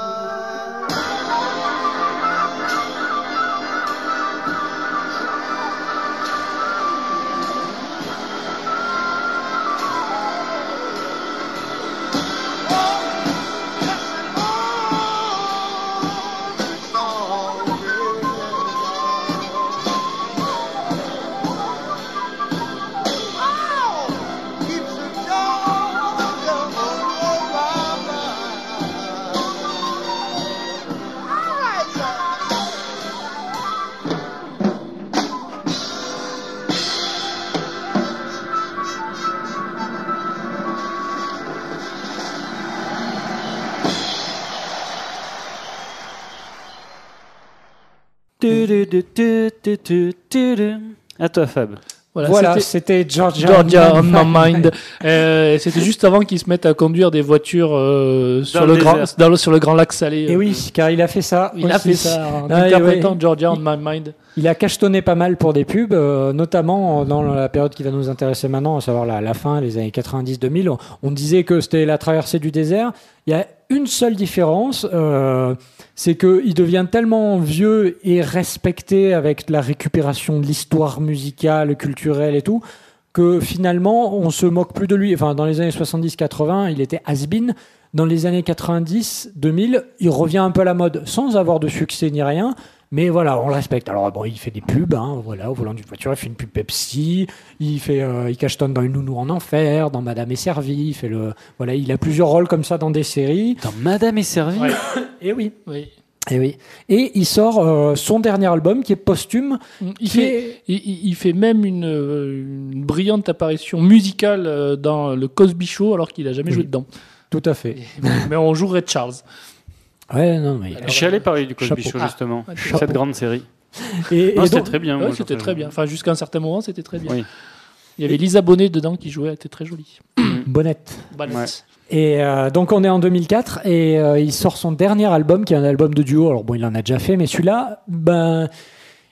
À toi, Fab.
Voilà, voilà c'était Georgia,
Georgia on My Mind. Euh, c'était juste avant qu'ils se mettent à conduire des voitures euh, sur, le, le grand, dans le, sur le grand lac salé.
Et euh, oui, car il a fait ça.
Il aussi. a fait ça en ah, interprétant oui. Georgia on My Mind.
Il a cachetonné pas mal pour des pubs, euh, notamment dans la période qui va nous intéresser maintenant, à savoir la, la fin, les années quatre-vingt-dix deux mille. On, on disait que c'était la traversée du désert. Il y a une seule différence, euh, c'est qu'il devient tellement vieux et respecté avec la récupération de l'histoire musicale, culturelle et tout, que finalement, on se moque plus de lui. Enfin, dans les années soixante-dix quatre-vingts, il était has-been. Dans les années quatre-vingt-dix deux mille, il revient un peu à la mode, sans avoir de succès ni rien. Mais voilà, on le respecte. Alors bon, il fait des pubs, hein, voilà, au volant d'une voiture, il fait une pub Pepsi, il fait, euh, il cachetonne dans Une nounou en enfer, dans Madame est servie, il fait le, voilà, il a plusieurs rôles comme ça dans des séries.
Dans Madame est servie.
Ouais.
Et oui.
Oui.
Et oui. Et il sort euh, son dernier album qui est posthume.
Il fait, est... il, il fait même une, une brillante apparition musicale dans le Cosby Show alors qu'il a jamais oui. joué dedans.
Tout à fait.
Mais on joue Ray Charles.
Ouais, non, mais
alors, je suis allé parler du Cosby Show justement, ah, cette chapeau. grande série.
Et,
non,
et
c'était
donc,
très bien.
Ouais,
moi,
c'était très bien. Enfin, jusqu'à un certain moment, c'était très bien.
Oui.
Il y avait Lisa Bonet dedans qui jouait, elle était très jolie.
Bonnette.
Bonnette. Ouais.
Et euh, donc on est en deux mille quatre et euh, il sort son dernier album qui est un album de duo. Alors bon, il en a déjà fait, mais celui-là, ben,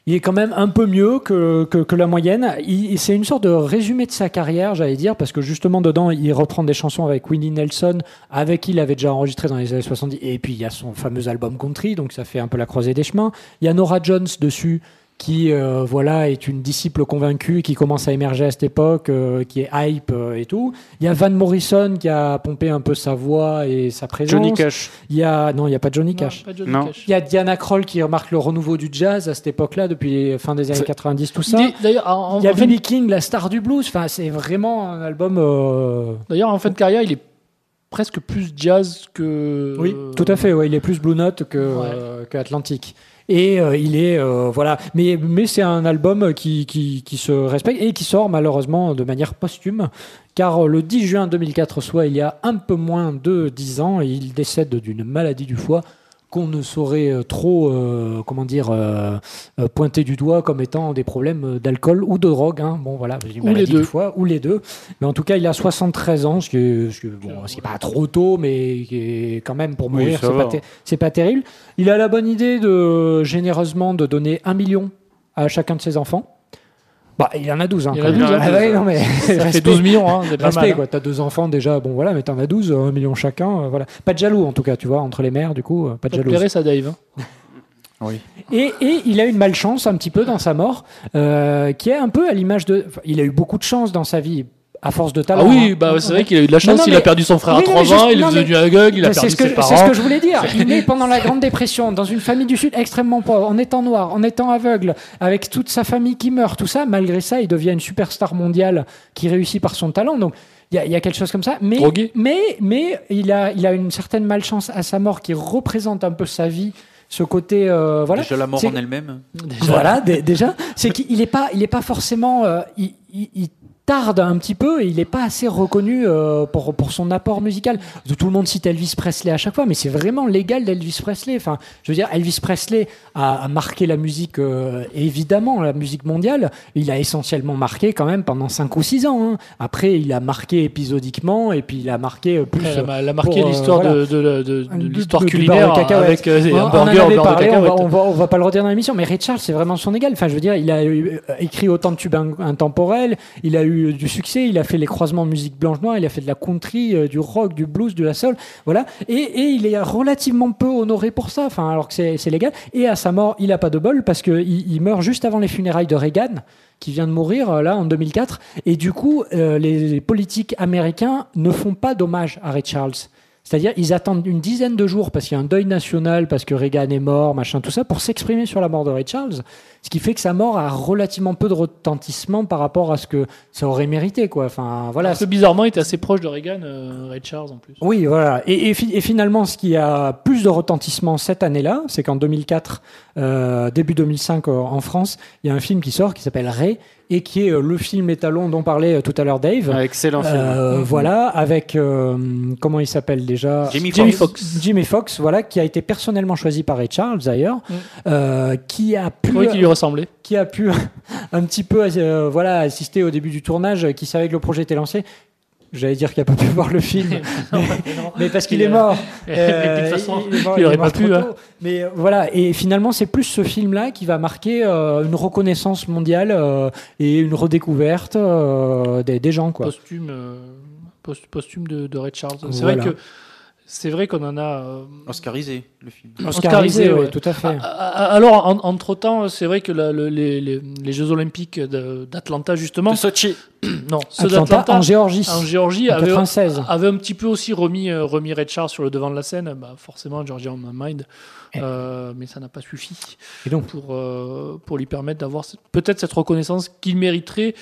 il est quand même un peu mieux que, que, que la moyenne. Il, c'est une sorte de résumé de sa carrière, j'allais dire, parce que justement dedans, il reprend des chansons avec Willie Nelson, avec qui il avait déjà enregistré dans les années soixante-dix, et puis il y a son fameux album Country, donc ça fait un peu la croisée des chemins. Il y a Norah Jones dessus, qui euh, voilà est une disciple convaincue, qui commence à émerger à cette époque, euh, qui est hype euh, et tout. Il y a Van Morrison qui a pompé un peu sa voix et sa présence.
Johnny Cash.
Il y a non, il y a pas Johnny
Non,
Cash.
pas Johnny
Non.
Cash.
Il y a Diana Krall qui remarque le renouveau du jazz à cette époque-là, depuis la fin des années
C'est-
quatre-vingt-dix, tout ça.
Des- D'ailleurs, en,
Il y a
en fin,
B B King, la star du blues. Enfin, c'est vraiment un album. euh,
d'ailleurs, en fin de carrière, il est presque plus jazz que.
Oui, tout à fait. Ouais, il est plus Blue Note que,
Ouais.
euh, que Atlantic. Et euh, il est euh, voilà, mais mais c'est un album qui, qui qui se respecte et qui sort malheureusement de manière posthume, car le dix juin deux mille quatre, soit il y a un peu moins de dix ans, il décède d'une maladie du foie qu'on ne saurait euh, trop euh, comment dire euh, euh, pointer du doigt comme étant des problèmes d'alcool ou de drogue. Hein. Bon voilà, une
Ou les
maladie
deux.
du foie ou les deux. Mais en tout cas, il a soixante-treize ans, ce qui est, ce qui est, bon, ce qui est pas trop tôt, mais qui est quand même pour
Oui,
mourir,
ça
c'est
va.
pas, ter- c'est pas terrible. Il a la bonne idée de généreusement de donner un million à chacun de ses enfants. Bah, il en a douze. Hein,
Il en
quand
a
même.
douze, hein.
Ah ouais, non, mais
Ça fait
respect.
douze millions, hein, c'est pas
Respect,
mal. hein.
quoi. T'as deux enfants déjà, bon voilà, mais t'en as douze, un million chacun, euh, voilà. Pas de jaloux en tout cas, tu vois, entre les mères, du coup, euh, pas de
Ça te
jaloux.
plairait, ça, Dave. hein.
Oui.
Et, et il a une malchance un petit peu dans sa mort, euh, qui est un peu à l'image de. Enfin, il a eu beaucoup de chance dans sa vie, à force de talent.
Ah oui,
hein.
bah, c'est vrai
Ouais.
qu'il a eu de la chance,
Non, non,
il a
mais-
perdu son frère
Oui,
à
non,
trois
mais
ans,
juste-
il est
non,
devenu
mais-
aveugle, il a
C'est
perdu
ce, que,
ses
je-
parents.
c'est ce que je voulais dire. Il est pendant la Grande Dépression, dans une famille du Sud extrêmement pauvre, en étant noir, en étant aveugle, avec toute sa famille qui meurt, tout ça. Malgré ça, il devient une superstar mondiale qui réussit par son talent. Donc, il y, a- il y a quelque chose comme ça. Mais,
Drogué.
mais, mais il, a, il a une certaine malchance à sa mort qui représente un peu sa vie, ce côté. euh, voilà.
Déjà la mort
C'est-
en elle-même.
Déjà.
Voilà, dé- déjà, c'est qu'il n'est pas, il est pas forcément, euh, il, il- il tarde un petit peu et il n'est pas assez reconnu euh, pour, pour son apport musical. Tout le monde cite Elvis Presley à chaque fois, mais c'est vraiment l'égal d'Elvis Presley. Enfin, je veux dire, Elvis Presley a, a marqué la musique, euh, évidemment, la musique mondiale. Il a essentiellement marqué quand même pendant cinq ou six ans. hein. Après, il a marqué épisodiquement et puis il a marqué euh, plus.
Elle a, elle a marqué
pour, euh,
l'histoire
voilà.
de, de, de, de, de
Du-
l'histoire
du- du
culinaire
beurre de cacahuète.
avec euh,
On-
un
on en
burger au
avait
beurre de
parlé, on va,
cacahuète.
on, va, on va pas le redire dans l'émission, mais Ray Charles, c'est vraiment son égal. Enfin, je veux dire, il a eu, euh, écrit autant de tubes in- intemporels, il a eu du succès, il a fait les croisements musique blanche-noire, il a fait de la country, euh, du rock, du blues, de la soul, voilà. Et, et il est relativement peu honoré pour ça, enfin, alors que c'est, c'est légal. Et à sa mort, il a pas de bol parce que il, il meurt juste avant les funérailles de Reagan, qui vient de mourir euh, là en deux mille quatre. Et du coup, euh, les, les politiques américains ne font pas d'hommage à Ray Charles. C'est-à-dire, ils attendent une dizaine de jours parce qu'il y a un deuil national, parce que Reagan est mort, machin, tout ça, pour s'exprimer sur la mort de Ray Charles. Ce qui fait que sa mort a relativement peu de retentissement par rapport à ce que ça aurait mérité, quoi. Enfin, voilà.
Parce que bizarrement, il était assez proche de Reagan, euh, Ray Charles en plus.
Oui, voilà. Et, et, fi- et finalement, ce qui a plus de retentissement cette année-là, c'est qu'en deux mille quatre, euh, début deux mille cinq euh, en France, il y a un film qui sort qui s'appelle Ray et qui est euh, le film étalon dont parlait euh, tout à l'heure Dave.
Ouais, excellent film.
Euh, Voilà, avec euh, comment il s'appelle déjà
Jamie
Jamie
Foxx.
Foxx.
Jimmy Fox, voilà, qui a été personnellement choisi par Ray Charles d'ailleurs,
Mm.
euh, qui a pu,
Oui, qui lui ressemblait.
qui a pu un petit peu, euh, voilà, assister au début du tournage, qui savait que le projet était lancé. J'allais dire qu'il n'a pas pu voir le film,
Non, non.
mais parce qu'il
Il
est
a-
mort.
Et puis, de toute façon,
il est mort,
il
il est
aurait
mort
pas pu,
trop
hein.
tôt. Mais euh, voilà, et finalement, c'est plus ce film-là qui va marquer euh, une reconnaissance mondiale euh, et une redécouverte euh, des, des gens, quoi.
Posthume, euh, post- posthume de, de Ray Charles. C'est
Voilà.
vrai que c'est vrai qu'on en a. euh,
Oscarisé, le film.
Oscarisé,
Oscarisé,
oui,
ouais.
tout à fait.
Ah, ah, Alors, en- entre-temps, c'est vrai que la- le- les, les- les Jeux Olympiques de- d'Atlanta, justement,
De Sochi.
non, ceux
Atlanta,
d'Atlanta,
en Géorgie,
en Géorgie,
en
avaient,
quatre-vingt-seize.
avaient un petit peu aussi remis, euh, remis Ray Charles sur le devant de la scène. Bah, forcément, Georgia on my mind, euh, mais ça n'a pas suffi
Et donc
pour, euh, pour lui permettre d'avoir ce- peut-être cette reconnaissance qu'il mériterait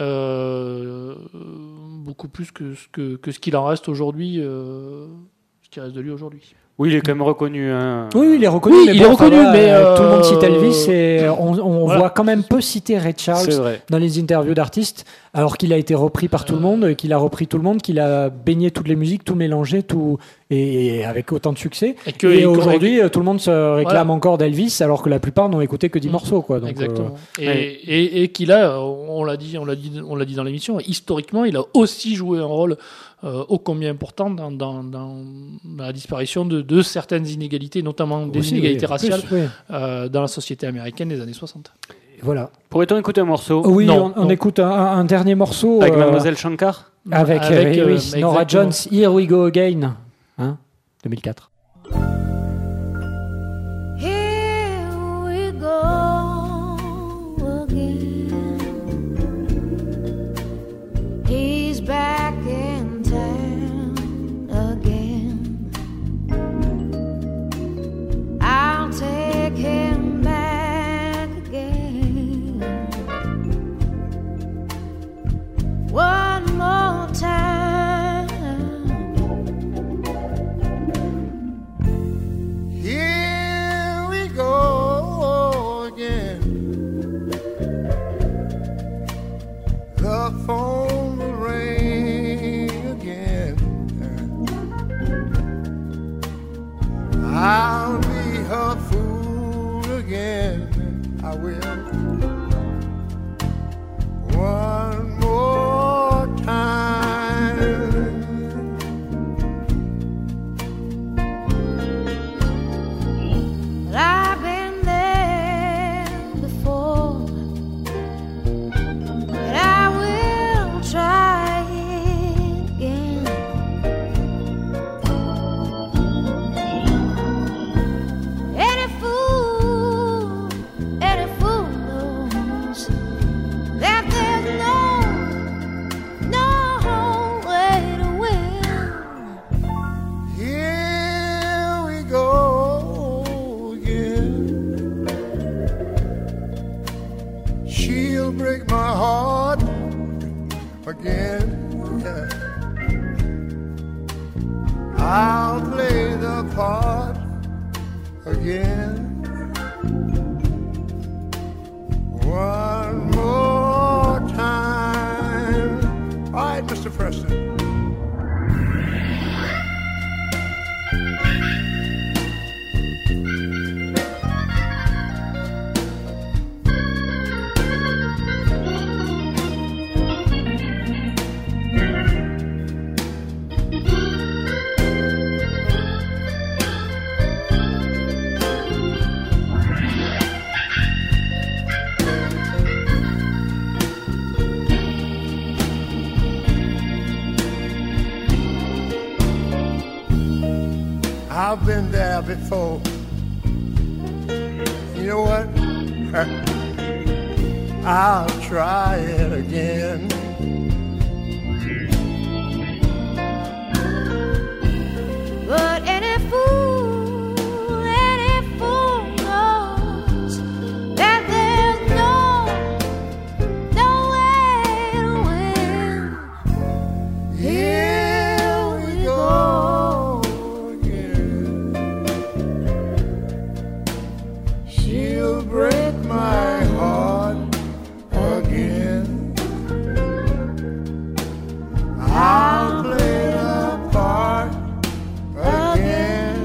euh, beaucoup plus que ce que, que ce qu'il en reste aujourd'hui, euh, ce qui reste de lui aujourd'hui.
Oui, il est quand même reconnu. Hein.
Oui, oui, il est reconnu.
Oui,
mais
il
bon,
est
enfin,
reconnu,
voilà,
mais,
euh, tout le monde
euh,
cite Elvis et on, on
voilà.
voit quand même peu citer Ray
C'est
Charles
vrai.
dans les interviews d'artistes, alors qu'il a été repris par tout le monde, qu'il a repris tout le monde, qu'il a baigné toutes les musiques, tout mélangé, tout et, et avec autant de succès.
Et, que,
Et
et-
aujourd'hui, euh, tout le monde se réclame
Voilà.
encore d'Elvis, alors que la plupart n'ont écouté que dix
Mm.
morceaux, quoi. Donc,
Exactement.
euh,
Et,
ouais.
et, et qu'il a, on l'a dit, on l'a dit, on l'a dit dans l'émission, historiquement, il a aussi joué un rôle euh, ô combien important dans, dans, dans, dans la disparition de, de certaines inégalités, notamment des
Aussi,
inégalités
oui, en
raciales
plus, oui.
euh, dans la société américaine des années soixante.
Et voilà.
Pourrait-on écouter un morceau
Oui,
Non,
on, on
non.
écoute un, un dernier morceau.
avec
euh,
Mademoiselle Shankar?
Avec,
Avec,
euh,
euh,
oui, Nora
exactement.
Jones, Here We Go Again. Hein, deux mille quatre.
Here we go again. He's back in town again. I'll take him back again. One more time.
Here we go again. The phone will ring again. I'll be her fool again. I will. One more time.
But I've been there before, and I will try it again. Any fool, any fool knows that there's no, no way to win.
Here we go again. She'll break my heart again. Yeah. I'll play the part again. One more time. All right, Mister Preston. I've been there before. You know what? I'll try it again.
But any fool, any fool knows that there's no, no way to win.
Here we go again. She'll break my heart again. I'll play the part again.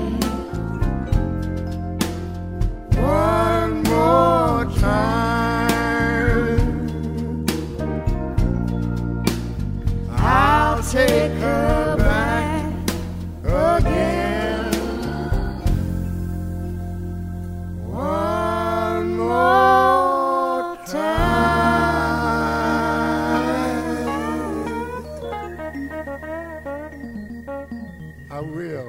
One more time. I'll take her back again. One more time. I will.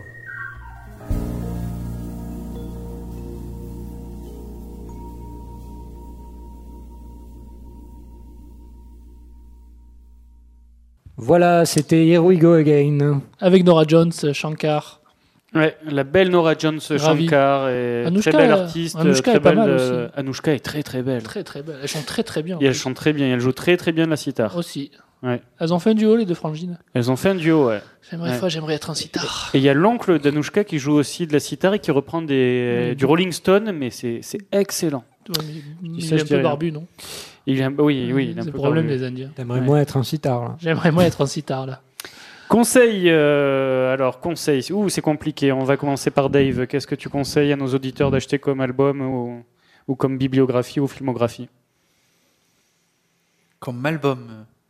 Voilà, c'était Here We Go Again.
Avec Nora Jones, Shankar.
Ouais, la belle Nora Jones
Ravi.
Shankar est
Anouchka,
très belle
euh,
artiste,
Anouchka
très
est pas
belle.
mal
euh,
aussi.
Anouchka est très très belle.
Très très belle. Elles chantent très très bien.
Et elle chante très bien, elle joue très très bien de la sitar.
Aussi.
Ouais.
Elles ont fait un duo, les deux frangines.
Elles ont fait un duo, ouais.
J'aimerais,
Ouais.
fois, j'aimerais être un sitar.
Et il y a l'oncle d'Anouchka qui joue aussi de la sitar et qui reprend des,
Mm.
du Rolling Stone, mais c'est, c'est excellent.
Ouais, mais il
ça,
est
je
un
dirais.
peu barbu, non?
Il est un- oui, oui, il est un
C'est
peu
le problème
barbu.
des Indiens.
T'aimerais
Ouais.
moins être un sitar, là.
J'aimerais moi être un sitar, là.
Conseil, euh, alors conseil, ouh c'est compliqué, on va commencer par Dave. Qu'est-ce que tu conseilles à nos auditeurs d'acheter comme album ou, ou comme bibliographie ou filmographie?
Comme album.
Hmm.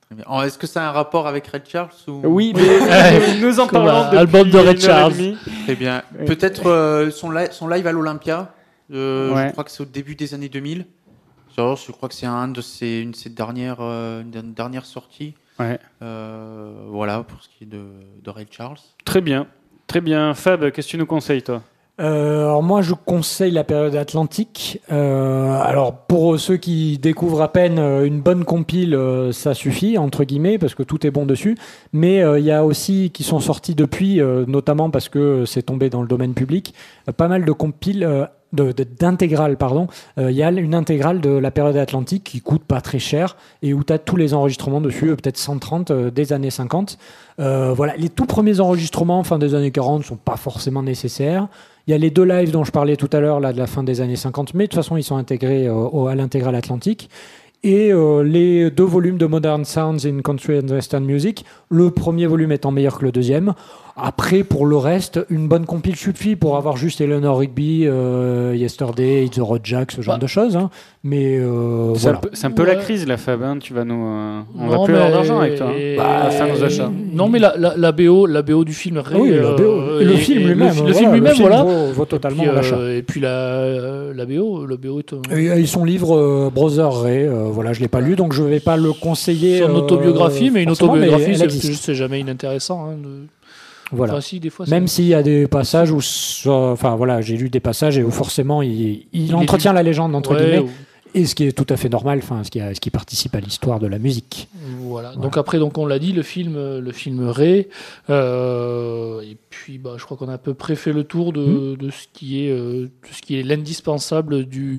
Très bien. Oh, est-ce que ça a un rapport avec Ray Charles ou...
Oui, mais nous en
Comme
parlons
un
depuis
album de Ray
une heure et
Charles.
demie.
Très bien.
Oui.
Peut-être euh, son, li- son live à l'Olympia. Euh,
Ouais.
Je crois que c'est au début des années deux mille. Genre, je crois que c'est un de ses, une de ses dernières, euh, une dernière sorties.
Ouais.
Euh, voilà pour ce qui est de, de Ray Charles.
Très bien. Très bien. Fab, qu'est-ce que tu nous conseilles, toi?
Euh, alors moi, je conseille la période atlantique. Euh, alors pour ceux qui découvrent à peine, euh, une bonne compile, euh, ça suffit entre guillemets parce que tout est bon dessus. Mais euh, il y a aussi qui sont sortis depuis, euh, notamment parce que c'est tombé dans le domaine public, euh, pas mal de compiles. Euh, de- de- d'intégrales, pardon. Euh, Il y a une intégrale de la période atlantique qui coûte pas très cher et où tu as tous les enregistrements dessus, euh, peut-être cent trente euh, des années cinquante. Euh, voilà, les tout premiers enregistrements fin des années quarante sont pas forcément nécessaires. Il y a les deux lives dont je parlais tout à l'heure, là, de la fin des années cinquante, mais de toute façon, ils sont intégrés euh, au- à l'intégrale atlantique. Et euh, les deux volumes de Modern Sounds in Country and Western Music, le premier volume étant meilleur que le deuxième. Après, pour le reste, une bonne compile suffit pour avoir juste Eleanor Rigby, euh, Yesterday, It's the Road Jack, ce genre
Bah.
de choses. Hein. Mais euh,
C'est
voilà.
un peu, c'est un peu la
Ouais.
crise, la Fab. Hein. Tu vas nous, euh, on
Non,
va plus
mais-
avoir d'argent avec toi. Hein.
et-
Bah, à la fin de nos achats.
Non, mais la, la, la B O, la B O du film Ray,
Oui, la B O.
euh,
Et le
et-
film
et
lui-même.
Le,
voilà,
le film lui-même, voilà.
vaut, vaut totalement
et puis,
l'achat.
euh, et puis la, la B O, la B O est un-
Et, et son livre euh, Brother Ray, euh, voilà, je l'ai pas lu, donc je vais pas le conseiller.
son
euh,
autobiographie, mais une
forcément,
autobiographie,
elle
c'est,
existe.
c'est, c'est jamais inintéressant. Hein, de...
Voilà.
Enfin, si, des fois,
Même
c'est...
s'il y a des passages où, ça- enfin voilà, j'ai lu des passages et où forcément il, il
est
entretient la légende entre
Ouais,
guillemets,
ou-
et ce qui est tout à fait normal, enfin ce qui, a- ce qui participe à l'histoire de la musique.
Voilà. Donc après, donc on l'a dit, le film, euh, le film Ray. euh, et puis, bah, je crois qu'on a à peu près fait le tour de,
Hmm.
de ce qui est, euh, de ce qui est l'indispensable du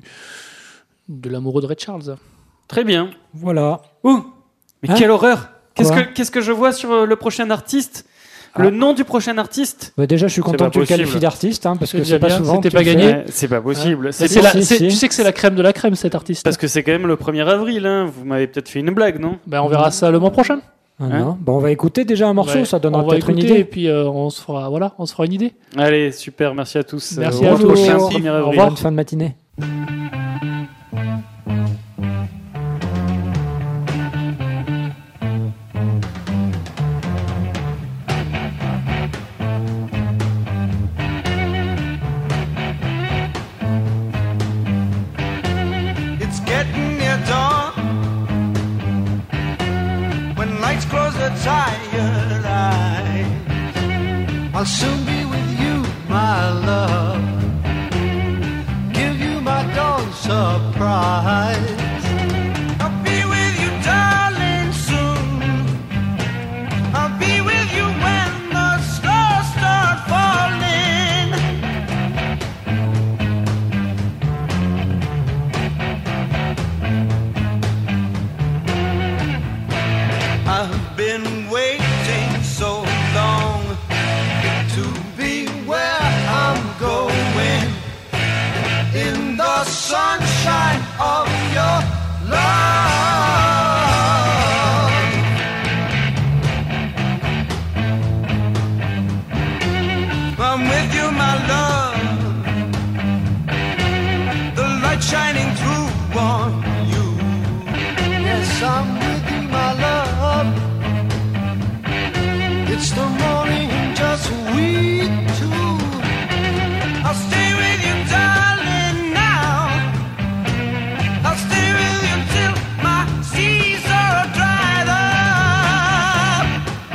de l'amoureux de Ray Charles.
Très bien.
Voilà.
Ouh, mais
Hein
quelle horreur! Qu'est-ce
Quoi
que, qu'est-ce que je vois sur euh, le prochain artiste?
Ah.
Le nom du prochain artiste?
Bah, déjà, je suis content
pas
que tu le
possible.
qualifies d'artiste, hein, parce
C'est
que
déjà
c'est pas
bien,
souvent.
c'était
que
pas
tu le
gagné.
fais.
Ouais, c'est pas possible.
Mais
C'est
c'est
pour-
la-
si,
c'est-
si.
Tu sais que c'est la crème de la crème, cet artiste.
Parce que c'est quand même le premier avril. Hein. Vous m'avez peut-être fait une blague, non?
Ben, on verra ça le mois prochain.
Ah,
Hein
non. Bon, on va écouter déjà un morceau,
Ouais,
ça donnera
on va
peut-être une
écouter,
idée.
Et puis euh, on se fera, voilà, on se fera une idée.
Allez, super, merci à tous.
Merci
Euh,
à
au
tous.
prochain
Merci.
premier
Au
avril.
revoir.
Bonne fin de matinée.
It's getting near dawn. When lights close the tired eyes, I'll soon be with you, my love. Give you my dawn surprise. I'll be with you, darling, soon. I'll be with you when the stars start falling. I've been waiting so long to be where I'm going, in the sunshine of your love. I'm with you, my love, the light shining through on you. Yes, I'm with you, my love. It's the morning, just we two. I'll stay with you, darling, now. I'll stay with you till my seas are dried up.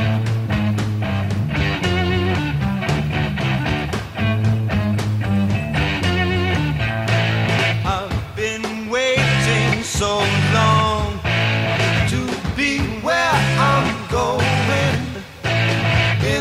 I've been waiting so long to be where I'm going,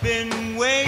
been waiting